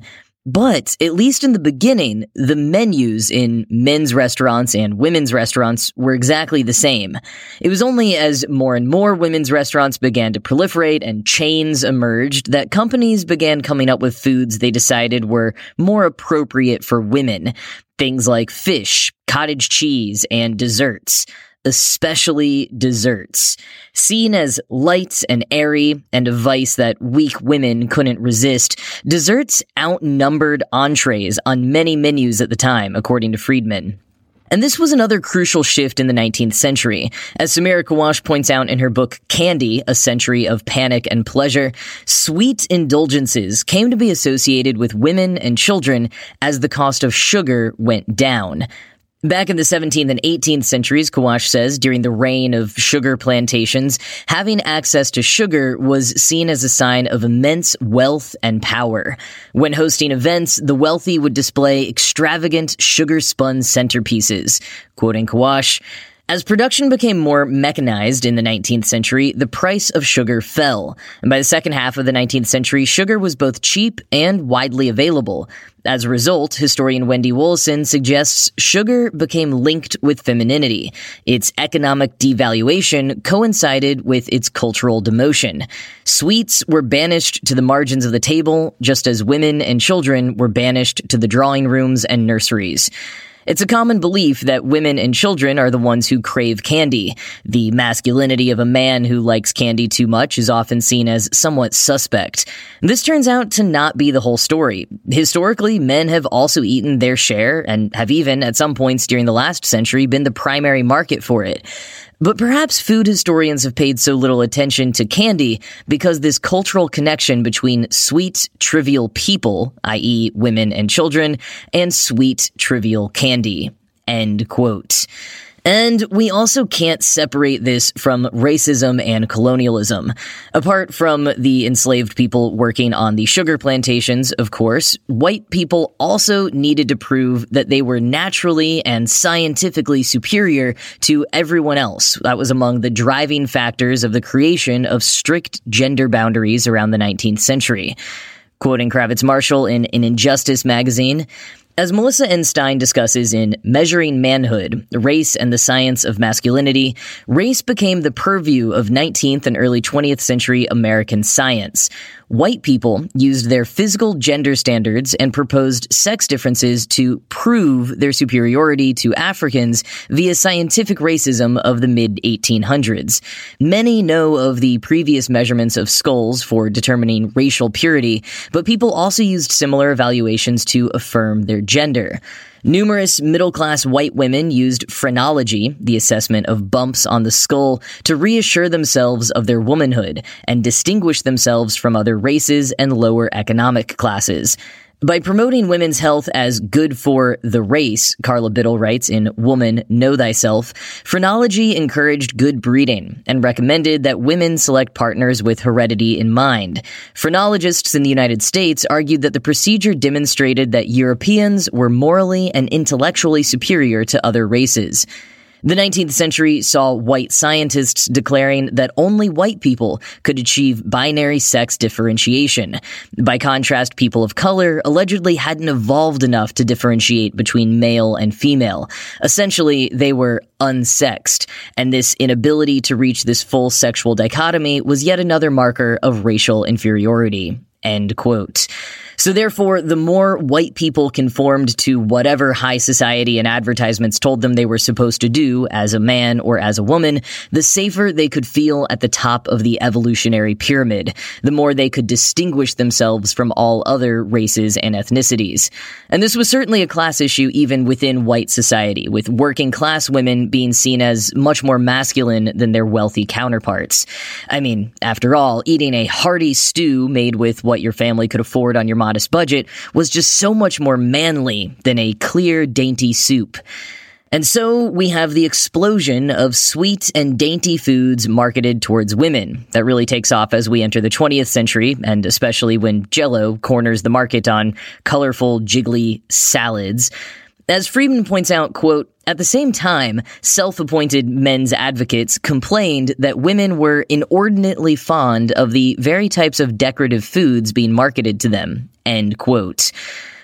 But, at least in the beginning, the menus in men's restaurants and women's restaurants were exactly the same. It was only as more and more women's restaurants began to proliferate and chains emerged that companies began coming up with foods they decided were more appropriate for women. Things like fish, cottage cheese, and desserts. Especially desserts. Seen as light and airy and a vice that weak women couldn't resist, desserts outnumbered entrees on many menus at the time, according to Friedman. And this was another crucial shift in the nineteenth century. As Samira Kawash points out in her book Candy, A Century of Panic and Pleasure, sweet indulgences came to be associated with women and children as the cost of sugar went down. Back in the seventeenth and eighteenth centuries, Kawash says, during the reign of sugar plantations, having access to sugar was seen as a sign of immense wealth and power. When hosting events, the wealthy would display extravagant sugar-spun centerpieces. Quoting Kawash, as production became more mechanized in the nineteenth century, the price of sugar fell. And by the second half of the nineteenth century, sugar was both cheap and widely available. As a result, historian Wendy Wollaston suggests sugar became linked with femininity. Its economic devaluation coincided with its cultural demotion. Sweets were banished to the margins of the table, just as women and children were banished to the drawing rooms and nurseries. It's a common belief that women and children are the ones who crave candy. The masculinity of a man who likes candy too much is often seen as somewhat suspect. This turns out to not be the whole story. Historically, men have also eaten their share and have even, at some points during the last century, been the primary market for it. But perhaps food historians have paid so little attention to candy because this cultural connection between sweet, trivial people, that is women and children, and sweet, trivial candy. End quote. And we also can't separate this from racism and colonialism. Apart from the enslaved people working on the sugar plantations, of course, white people also needed to prove that they were naturally and scientifically superior to everyone else. That was among the driving factors of the creation of strict gender boundaries around the nineteenth century. Quoting Kravitz Marshall in An Injustice magazine, as Melissa N. Stein discusses in Measuring Manhood, Race and the Science of Masculinity, race became the purview of nineteenth and early twentieth century American science. White people used their physical gender standards and proposed sex differences to prove their superiority to Africans via scientific racism of the mid eighteen hundreds. Many know of the previous measurements of skulls for determining racial purity, but people also used similar evaluations to affirm their gender. Numerous middle-class white women used phrenology, the assessment of bumps on the skull, to reassure themselves of their womanhood and distinguish themselves from other races and lower economic classes. By promoting women's health as good for the race, Carla Biddle writes in Woman, Know Thyself, phrenology encouraged good breeding and recommended that women select partners with heredity in mind. Phrenologists in the United States argued that the procedure demonstrated that Europeans were morally and intellectually superior to other races. The nineteenth century saw white scientists declaring that only white people could achieve binary sex differentiation. By contrast, people of color allegedly hadn't evolved enough to differentiate between male and female. Essentially, they were unsexed, and this inability to reach this full sexual dichotomy was yet another marker of racial inferiority. End quote. So therefore, the more white people conformed to whatever high society and advertisements told them they were supposed to do as a man or as a woman, the safer they could feel at the top of the evolutionary pyramid, the more they could distinguish themselves from all other races and ethnicities. And this was certainly a class issue even within white society, with working class women being seen as much more masculine than their wealthy counterparts. I mean, after all, eating a hearty stew made with what your family could afford on your modest budget was just so much more manly than a clear, dainty soup. And so we have the explosion of sweet and dainty foods marketed towards women. That really takes off as we enter the twentieth century, and especially when Jell-O corners the market on colorful, jiggly salads. As Friedman points out, quote, at the same time, self-appointed men's advocates complained that women were inordinately fond of the very types of decorative foods being marketed to them, end quote.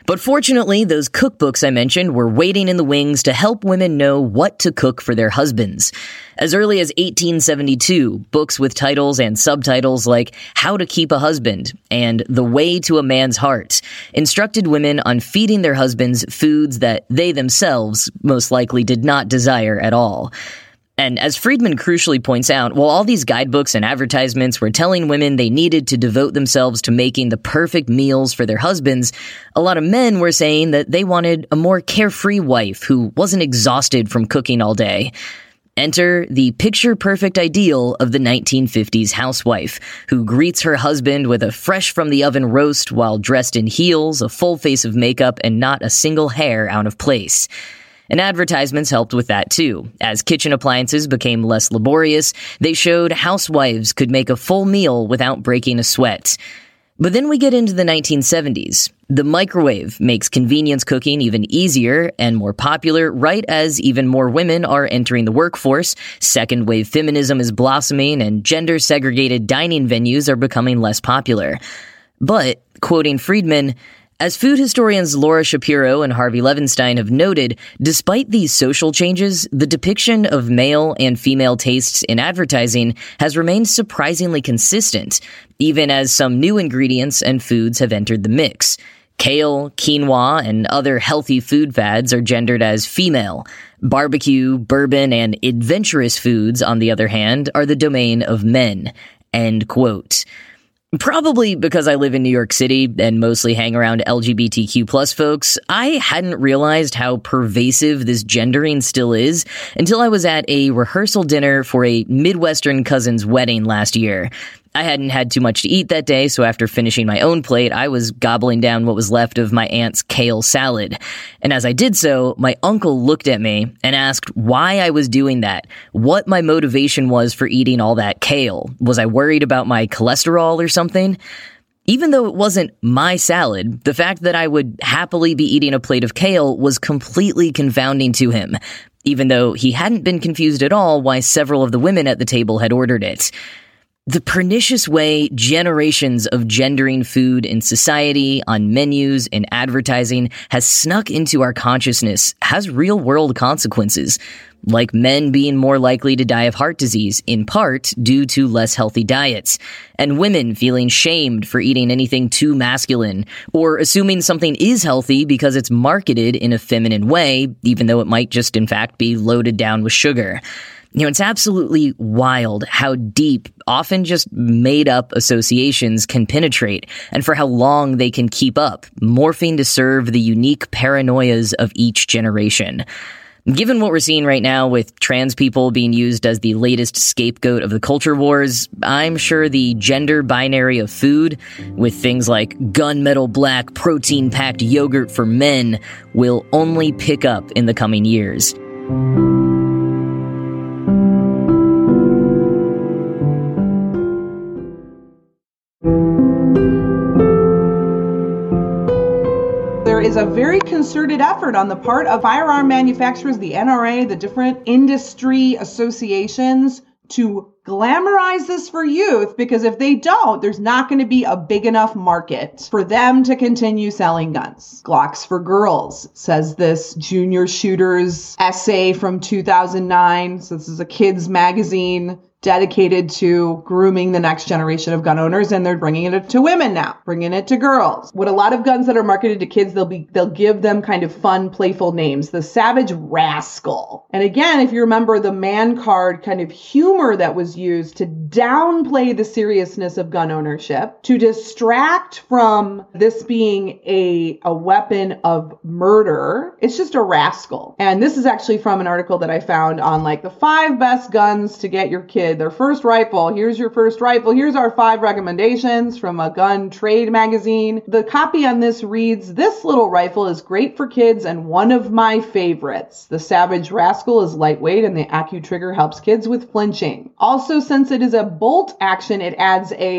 But fortunately, those cookbooks I mentioned were waiting in the wings to help women know what to cook for their husbands. As early as eighteen seventy-two, books with titles and subtitles like How to Keep a Husband and The Way to a Man's Heart instructed women on feeding their husbands foods that they themselves most likely did not desire at all. And as Friedman crucially points out, while all these guidebooks and advertisements were telling women they needed to devote themselves to making the perfect meals for their husbands, a lot of men were saying that they wanted a more carefree wife who wasn't exhausted from cooking all day. Enter the picture-perfect ideal of the nineteen fifties housewife, who greets her husband with a fresh-from-the-oven roast while dressed in heels, a full face of makeup, and not a single hair out of place. And advertisements helped with that too. As kitchen appliances became less laborious, they showed housewives could make a full meal without breaking a sweat. But then we get into the nineteen seventies. The microwave makes convenience cooking even easier and more popular right as even more women are entering the workforce, second-wave feminism is blossoming, and gender-segregated dining venues are becoming less popular. But, quoting Friedman, as food historians Laura Shapiro and Harvey Levenstein have noted, despite these social changes, the depiction of male and female tastes in advertising has remained surprisingly consistent, even as some new ingredients and foods have entered the mix. Kale, quinoa, and other healthy food fads are gendered as female. Barbecue, bourbon, and adventurous foods, on the other hand, are the domain of men. End quote. Probably because I live in New York City and mostly hang around L G B T Q plus folks, I hadn't realized how pervasive this gendering still is until I was at a rehearsal dinner for a Midwestern cousin's wedding last year. I hadn't had too much to eat that day, so after finishing my own plate, I was gobbling down what was left of my aunt's kale salad. And as I did so, my uncle looked at me and asked why I was doing that, what my motivation was for eating all that kale. Was I worried about my cholesterol or something? Even though it wasn't my salad, the fact that I would happily be eating a plate of kale was completely confounding to him, even though he hadn't been confused at all why several of the women at the table had ordered it. The pernicious way generations of gendering food in society, on menus, and advertising has snuck into our consciousness has real-world consequences, like men being more likely to die of heart disease, in part due to less healthy diets, and women feeling shamed for eating anything too masculine, or assuming something is healthy because it's marketed in a feminine way, even though it might just in fact be loaded down with sugar. You know, it's absolutely wild how deep, often just made-up associations can penetrate, and for how long they can keep up, morphing to serve the unique paranoias of each generation. Given what we're seeing right now with trans people being used as the latest scapegoat of the culture wars, I'm sure the gender binary of food, with things like gunmetal black protein-packed yogurt for men, will only pick up in the coming years. Is a very concerted effort on the part of firearm manufacturers, the N R A, the different industry associations, to glamorize this for youth, because if they don't, there's not going to be a big enough market for them to continue selling guns. Glocks for Girls, says this junior shooters essay from two thousand nine. So this is a kids magazine dedicated to grooming the next generation of gun owners, and they're bringing it to women now, bringing it to girls. What a lot of guns that are marketed to kids, they'll be they'll give them kind of fun, playful names. The Savage Rascal. And again, if you remember the man card kind of humor that was used to downplay the seriousness of gun ownership, to distract from this being a, a weapon of murder, it's just a rascal. And this is actually from an article that I found on like the five best guns to get your kid their first rifle. Here's your first rifle. Here's our five recommendations from a gun trade magazine. The copy on this reads, "This little rifle is great for kids and one of my favorites. The Savage Rascal is lightweight and the AccuTrigger helps kids with flinching. Also, since it is a bolt action, it adds a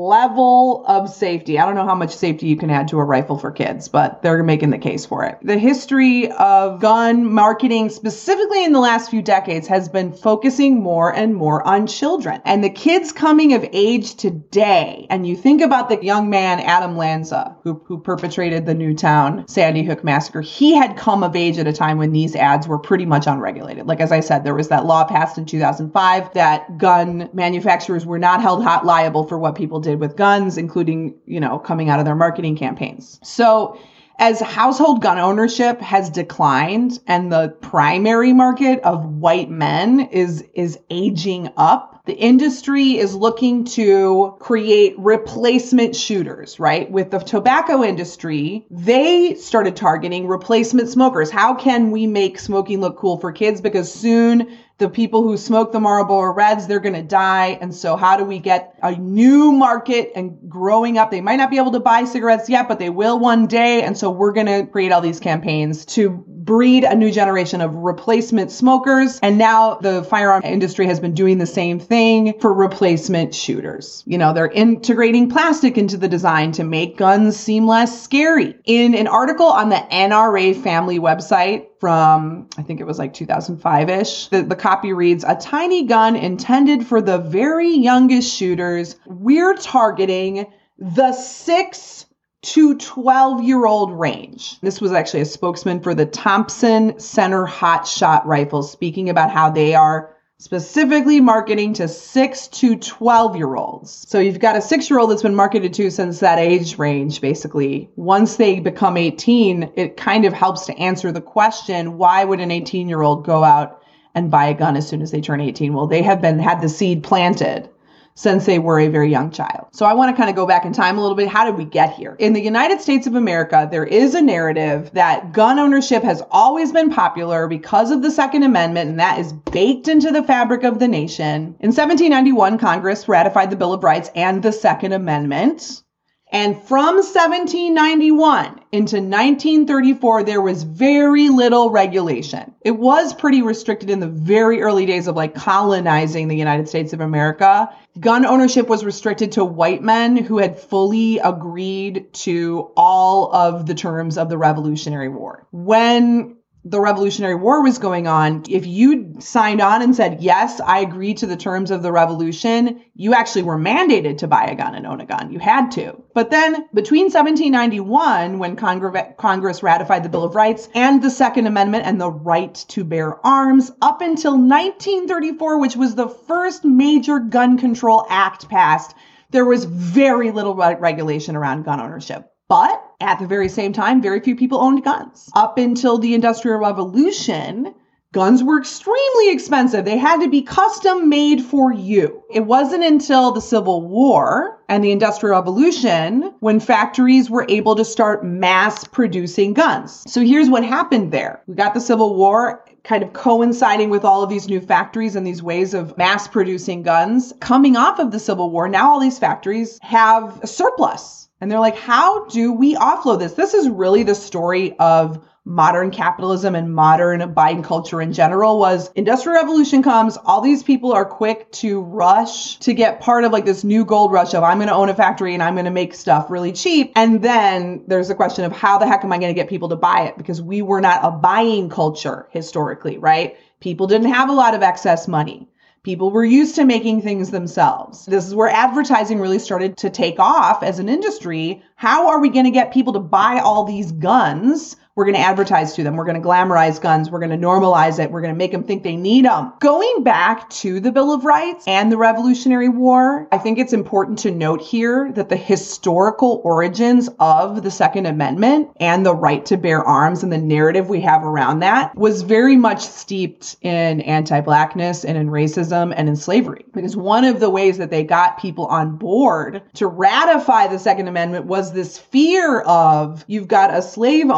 level of safety. I don't know how much safety you can add to a rifle for kids, but they're making the case for it. The history of gun marketing, specifically in the last few decades, has been focusing more and more on children. And the kids coming of age today, and you think about the young man, Adam Lanza, who, who perpetrated the Newtown Sandy Hook massacre, he had come of age at a time when these ads were pretty much unregulated. Like, as I said, there was that law passed in two thousand five that gun manufacturers were not held hot liable for what people did with guns, including, you know, coming out of their marketing campaigns. So as household gun ownership has declined and the primary market of white men is, is aging up, the industry is looking to create replacement shooters, right? With the tobacco industry, they started targeting replacement smokers. How can we make smoking look cool for kids? Because soon the people who smoke the Marlboro Reds, they're going to die. And so how do we get a new market and growing up? They might not be able to buy cigarettes yet, but they will one day. And so we're going to create all these campaigns to breed a new generation of replacement smokers. And now the firearm industry has been doing the same thing for replacement shooters. You know, they're integrating plastic into the design to make guns seem less scary. In an article on the N R A family website from, I think it was like two thousand five-ish, the, the copy reads, "A tiny gun intended for the very youngest shooters. We're targeting the six to twelve-year-old range." This was actually a spokesman for the Thompson Center Hot Shot Rifles, speaking about how they are specifically marketing to six to twelve-year-olds. So you've got a six-year-old that's been marketed to since that age range, basically. Once they become eighteen, it kind of helps to answer the question, why would an eighteen-year-old go out and buy a gun as soon as they turn eighteen? Well, they have been had the seed planted since they were a very young child. So I want to kind of go back in time a little bit. How did we get here? In the United States of America, there is a narrative that gun ownership has always been popular because of the Second Amendment, and that is baked into the fabric of the nation. In seventeen ninety-one, Congress ratified the Bill of Rights and the Second Amendment. And from seventeen ninety-one into nineteen thirty-four, there was very little regulation. It was pretty restricted in the very early days of like colonizing the United States of America. Gun ownership was restricted to white men who had fully agreed to all of the terms of the Revolutionary War. When the Revolutionary War was going on, if you signed on and said, yes, I agree to the terms of the revolution, you actually were mandated to buy a gun and own a gun. You had to. But then between seventeen ninety-one, when Congre- Congress ratified the Bill of Rights and the Second Amendment and the right to bear arms, up until nineteen thirty-four, which was the first major gun control act passed, there was very little re- regulation around gun ownership. But at the very same time, very few people owned guns. Up until the Industrial Revolution, guns were extremely expensive. They had to be custom made for you. It wasn't until the Civil War and the Industrial Revolution when factories were able to start mass producing guns. So here's what happened there. We got the Civil War kind of coinciding with all of these new factories and these ways of mass producing guns. Coming off of the Civil War, now all these factories have a surplus. And they're like, how do we offload this? This is really the story of modern capitalism and modern buying culture in general. Was Industrial Revolution comes, all these people are quick to rush to get part of like this new gold rush of I'm going to own a factory and I'm going to make stuff really cheap. And then there's the question of how the heck am I going to get people to buy it? Because we were not a buying culture historically, right? People didn't have a lot of excess money. People were used to making things themselves. This is where advertising really started to take off as an industry. How are we going to get people to buy all these guns? We're going to advertise to them. We're going to glamorize guns. We're going to normalize it. We're going to make them think they need them. Going back to the Bill of Rights and the Revolutionary War, I think it's important to note here that the historical origins of the Second Amendment and the right to bear arms and the narrative we have around that was very much steeped in anti-Blackness and in racism and in slavery. Because one of the ways that they got people on board to ratify the Second Amendment was this fear of you've got a slave owner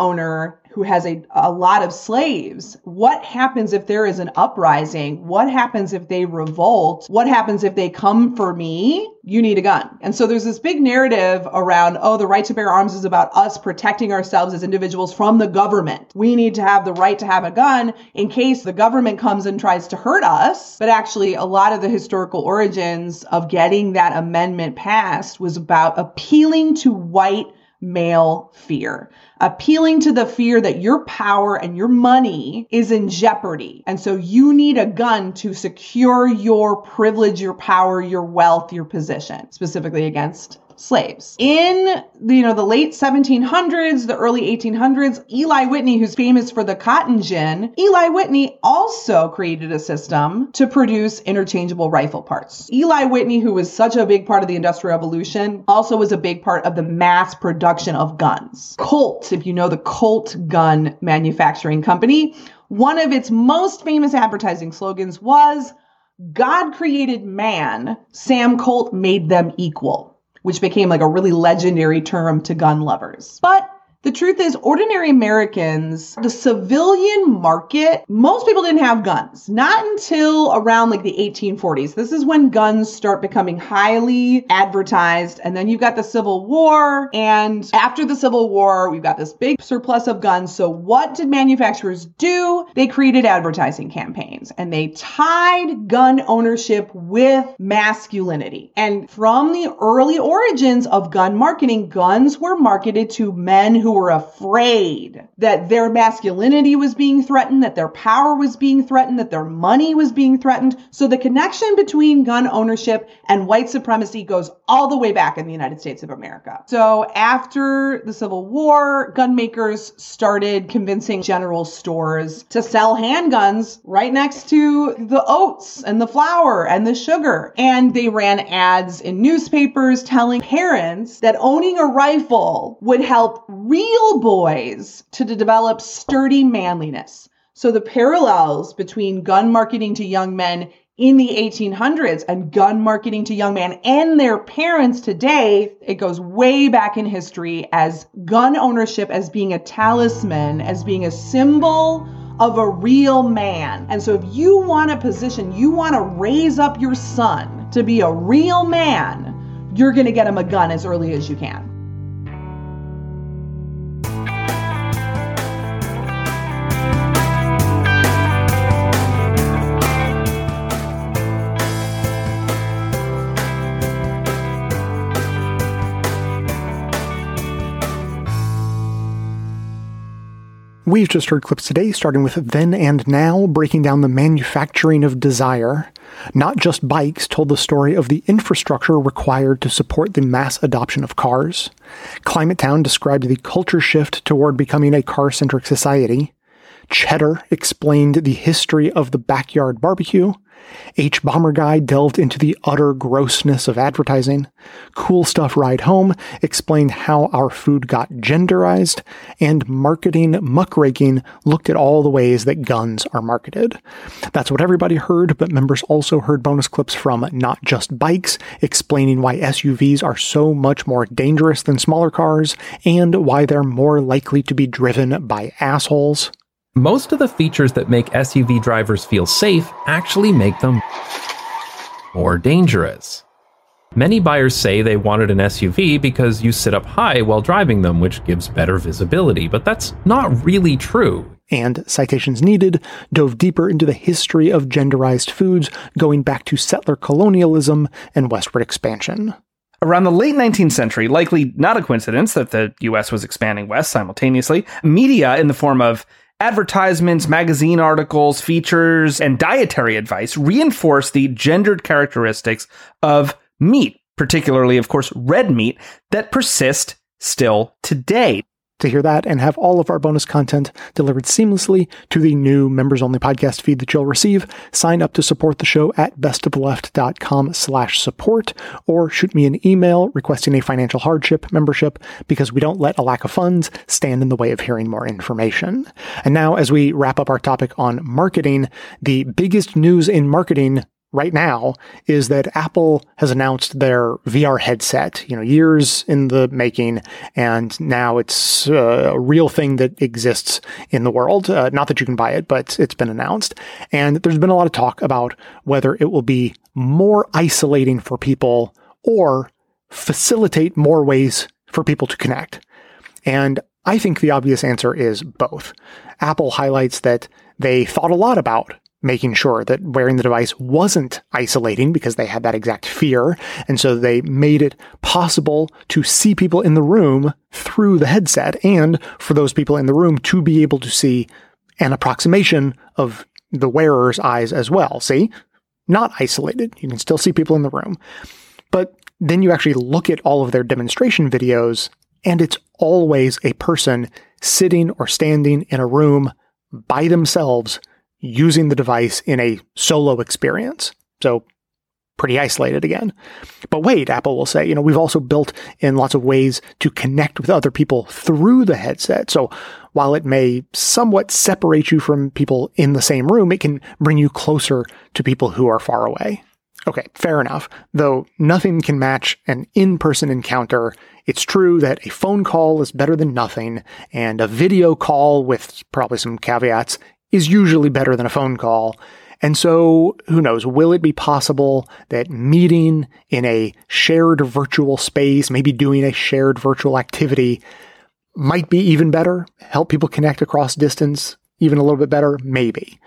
owner who has a, a lot of slaves, what happens if there is an uprising? What happens if they revolt? What happens if they come for me? You need a gun. And so there's this big narrative around, oh, the right to bear arms is about us protecting ourselves as individuals from the government. We need to have the right to have a gun in case the government comes and tries to hurt us. But actually, a lot of the historical origins of getting that amendment passed was about appealing to white male fear, appealing to the fear that your power and your money is in jeopardy. And so you need a gun to secure your privilege, your power, your wealth, your position, specifically against slaves. In the, you know, the late seventeen hundreds, the early eighteen hundreds, Eli Whitney, who's famous for the cotton gin, Eli Whitney also created a system to produce interchangeable rifle parts. Eli Whitney, who was such a big part of the Industrial Revolution, also was a big part of the mass production of guns. Colt, if you know the Colt gun manufacturing company, one of its most famous advertising slogans was, "God created man, Sam Colt made them equal," which became like a really legendary term to gun lovers. But the truth is, ordinary Americans, the civilian market, most people didn't have guns. Not until around like the eighteen forties. This is when guns start becoming highly advertised. And then you've got the Civil War. And after the Civil War, we've got this big surplus of guns. So what did manufacturers do? They created advertising campaigns and they tied gun ownership with masculinity. And from the early origins of gun marketing, guns were marketed to men who were afraid that their masculinity was being threatened, that their power was being threatened, that their money was being threatened. So the connection between gun ownership and white supremacy goes all the way back in the United States of America. So after the Civil War, gun makers started convincing general stores to sell handguns right next to the oats and the flour and the sugar. And they ran ads in newspapers telling parents that owning a rifle would help real boys to develop sturdy manliness. So the parallels between gun marketing to young men in the eighteen hundreds and gun marketing to young men and their parents today, it goes way back in history as gun ownership as being a talisman, as being a symbol of a real man. And so if you want a position, you want to raise up your son to be a real man, you're going to get him a gun as early as you can. We've just heard clips today, starting with Then and Now, breaking down the manufacturing of desire. Not Just Bikes told the story of the infrastructure required to support the mass adoption of cars. Climate Town described the culture shift toward becoming a car-centric society. Cheddar explained the history of the backyard barbecue. H. Bomber Guy delved into the utter grossness of advertising. Cool Stuff Ride Home explained how our food got genderized. And Marketing Muckraking looked at all the ways that guns are marketed. That's what everybody heard, but members also heard bonus clips from Not Just Bikes, explaining why S U Vs are so much more dangerous than smaller cars, and why they're more likely to be driven by assholes. Most of the features that make S U V drivers feel safe actually make them more dangerous. Many buyers say they wanted an S U V because you sit up high while driving them, which gives better visibility, but that's not really true. And Citations Needed dove deeper into the history of genderized foods, going back to settler colonialism and westward expansion. Around the late nineteenth century, likely not a coincidence that the U S was expanding west simultaneously, media in the form of advertisements, magazine articles, features, and dietary advice reinforce the gendered characteristics of meat, particularly, of course, red meat, that persist still today. To hear that and have all of our bonus content delivered seamlessly to the new members-only podcast feed that you'll receive, sign up to support the show at bestoftheleft.com slash support, or shoot me an email requesting a financial hardship membership, because we don't let a lack of funds stand in the way of hearing more information. And now, as we wrap up our topic on marketing, the biggest news in marketing right now is that Apple has announced their V R headset, you know, years in the making, and now it's uh, a real thing that exists in the world. Uh, not that you can buy it, but it's been announced. And there's been a lot of talk about whether it will be more isolating for people or facilitate more ways for people to connect. And I think the obvious answer is both. Apple highlights that they thought a lot about making sure that wearing the device wasn't isolating because they had that exact fear. And so they made it possible to see people in the room through the headset, and for those people in the room to be able to see an approximation of the wearer's eyes as well. See? Not isolated. You can still see people in the room. But then you actually look at all of their demonstration videos, and it's always a person sitting or standing in a room by themselves using the device in a solo experience. So pretty isolated again. But wait, Apple will say, you know, we've also built in lots of ways to connect with other people through the headset. So while it may somewhat separate you from people in the same room, it can bring you closer to people who are far away. Okay, fair enough. Though nothing can match an in-person encounter, it's true that a phone call is better than nothing, and a video call, with probably some caveats, is usually better than a phone call. And so, who knows, will it be possible that meeting in a shared virtual space, maybe doing a shared virtual activity, might be even better? Help people connect across distance even a little bit better? Maybe.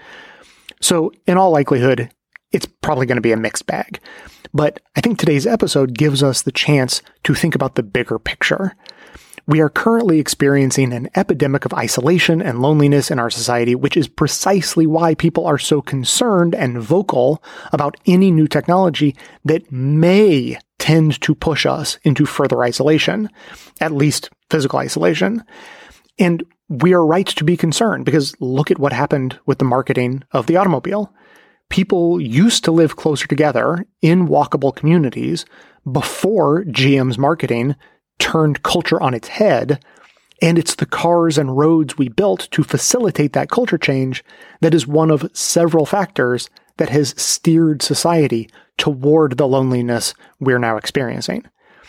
So, in all likelihood, it's probably going to be a mixed bag. But I think today's episode gives us the chance to think about the bigger picture. We are currently experiencing an epidemic of isolation and loneliness in our society, which is precisely why people are so concerned and vocal about any new technology that may tend to push us into further isolation, at least physical isolation. And we are right to be concerned, because look at what happened with the marketing of the automobile. People used to live closer together in walkable communities before G M's marketing turned culture on its head, and it's the cars and roads we built to facilitate that culture change that is one of several factors that has steered society toward the loneliness we're now experiencing.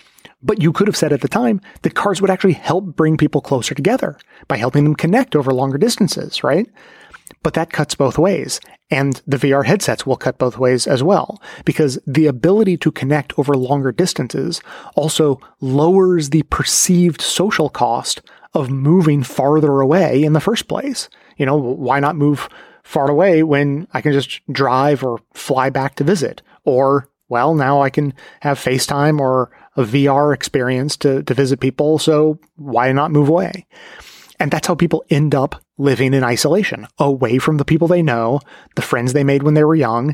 But you could have said at the time that cars would actually help bring people closer together by helping them connect over longer distances, right? But that cuts both ways, and the V R headsets will cut both ways as well, because the ability to connect over longer distances also lowers the perceived social cost of moving farther away in the first place. You know, why not move far away when I can just drive or fly back to visit? Or, well, now I can have FaceTime or a V R experience to, to visit people, so why not move away? And that's how people end up living in isolation, away from the people they know, the friends they made when they were young.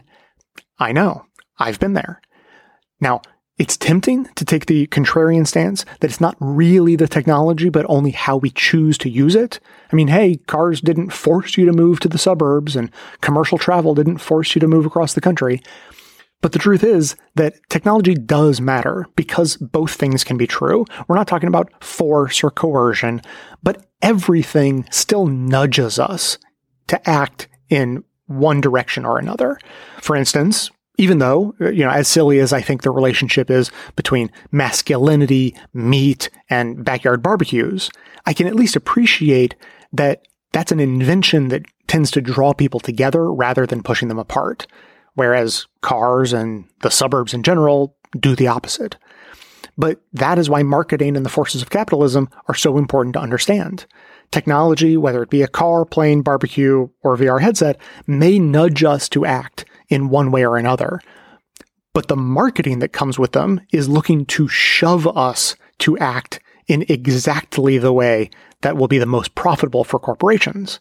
I know. I've been there. Now, it's tempting to take the contrarian stance that it's not really the technology, but only how we choose to use it. I mean, hey, cars didn't force you to move to the suburbs, and commercial travel didn't force you to move across the country. But the truth is that technology does matter, because both things can be true. We're not talking about force or coercion, but everything still nudges us to act in one direction or another. For instance, even though, you know, as silly as I think the relationship is between masculinity, meat, and backyard barbecues, I can at least appreciate that that's an invention that tends to draw people together rather than pushing them apart. Whereas cars and the suburbs in general do the opposite. But that is why marketing and the forces of capitalism are so important to understand. Technology, whether it be a car, plane, barbecue, or a V R headset, may nudge us to act in one way or another. But the marketing that comes with them is looking to shove us to act in exactly the way that will be the most profitable for corporations.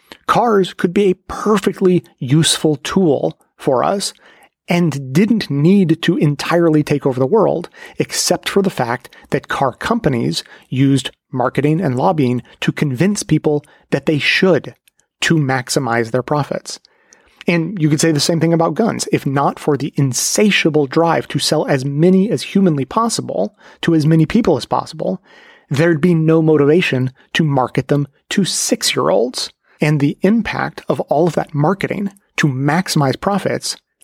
Cars could be a perfectly useful tool for us, and didn't need to entirely take over the world, except for the fact that car companies used marketing and lobbying to convince people that they should, to maximize their profits. And you could say the same thing about guns. If not for the insatiable drive to sell as many as humanly possible to as many people as possible, there'd be no motivation to market them to six-year-olds. And the impact of all of that marketing to maximize profits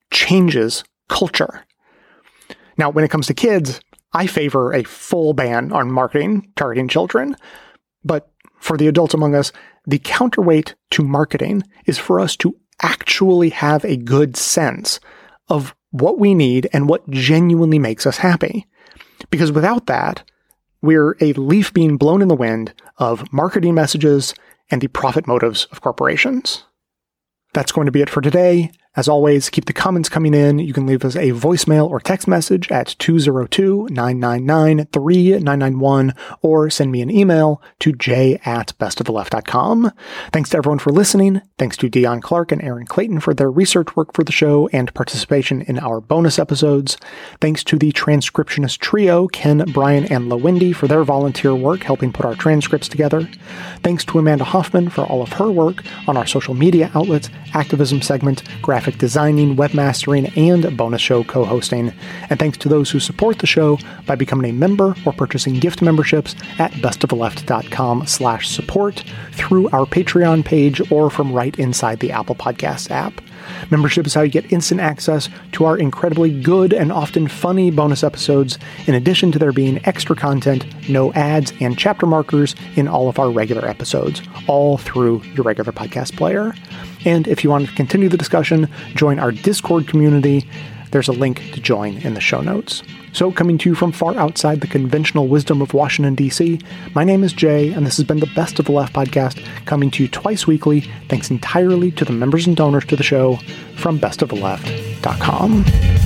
changes culture. Now, when it comes to kids, I favor a full ban on marketing targeting children. But for the adults among us, the counterweight to marketing is for us to actually have a good sense of what we need and what genuinely makes us happy. Because without that, we're a leaf being blown in the wind of marketing messages and the profit motives of corporations. That's going to be it for today. As always, keep the comments coming in. You can leave us a voicemail or text message at two oh two, nine nine nine, three nine nine one or send me an email to j at best of the left dot com. Thanks to everyone for listening. Thanks to Dion Clark and Aaron Clayton for their research work for the show and participation in our bonus episodes. Thanks to the transcriptionist trio, Ken, Brian, and LaWindy, for their volunteer work helping put our transcripts together. Thanks to Amanda Hoffman for all of her work on our social media outlets, activism segment, graphic designing, webmastering, and bonus show co-hosting. And thanks to those who support the show by becoming a member or purchasing gift memberships at bestoftheleft.com slash support through our Patreon page or from right inside the Apple Podcasts app. Membership is how you get instant access to our incredibly good and often funny bonus episodes, in addition to there being extra content, no ads, and chapter markers in all of our regular episodes, all through your regular podcast player. And if you want to continue the discussion, join our Discord community. There's a link to join in the show notes. So, coming to you from far outside the conventional wisdom of Washington, D C, my name is Jay, and this has been the Best of the Left podcast, coming to you twice weekly, thanks entirely to the members and donors to the show from best of the left dot com.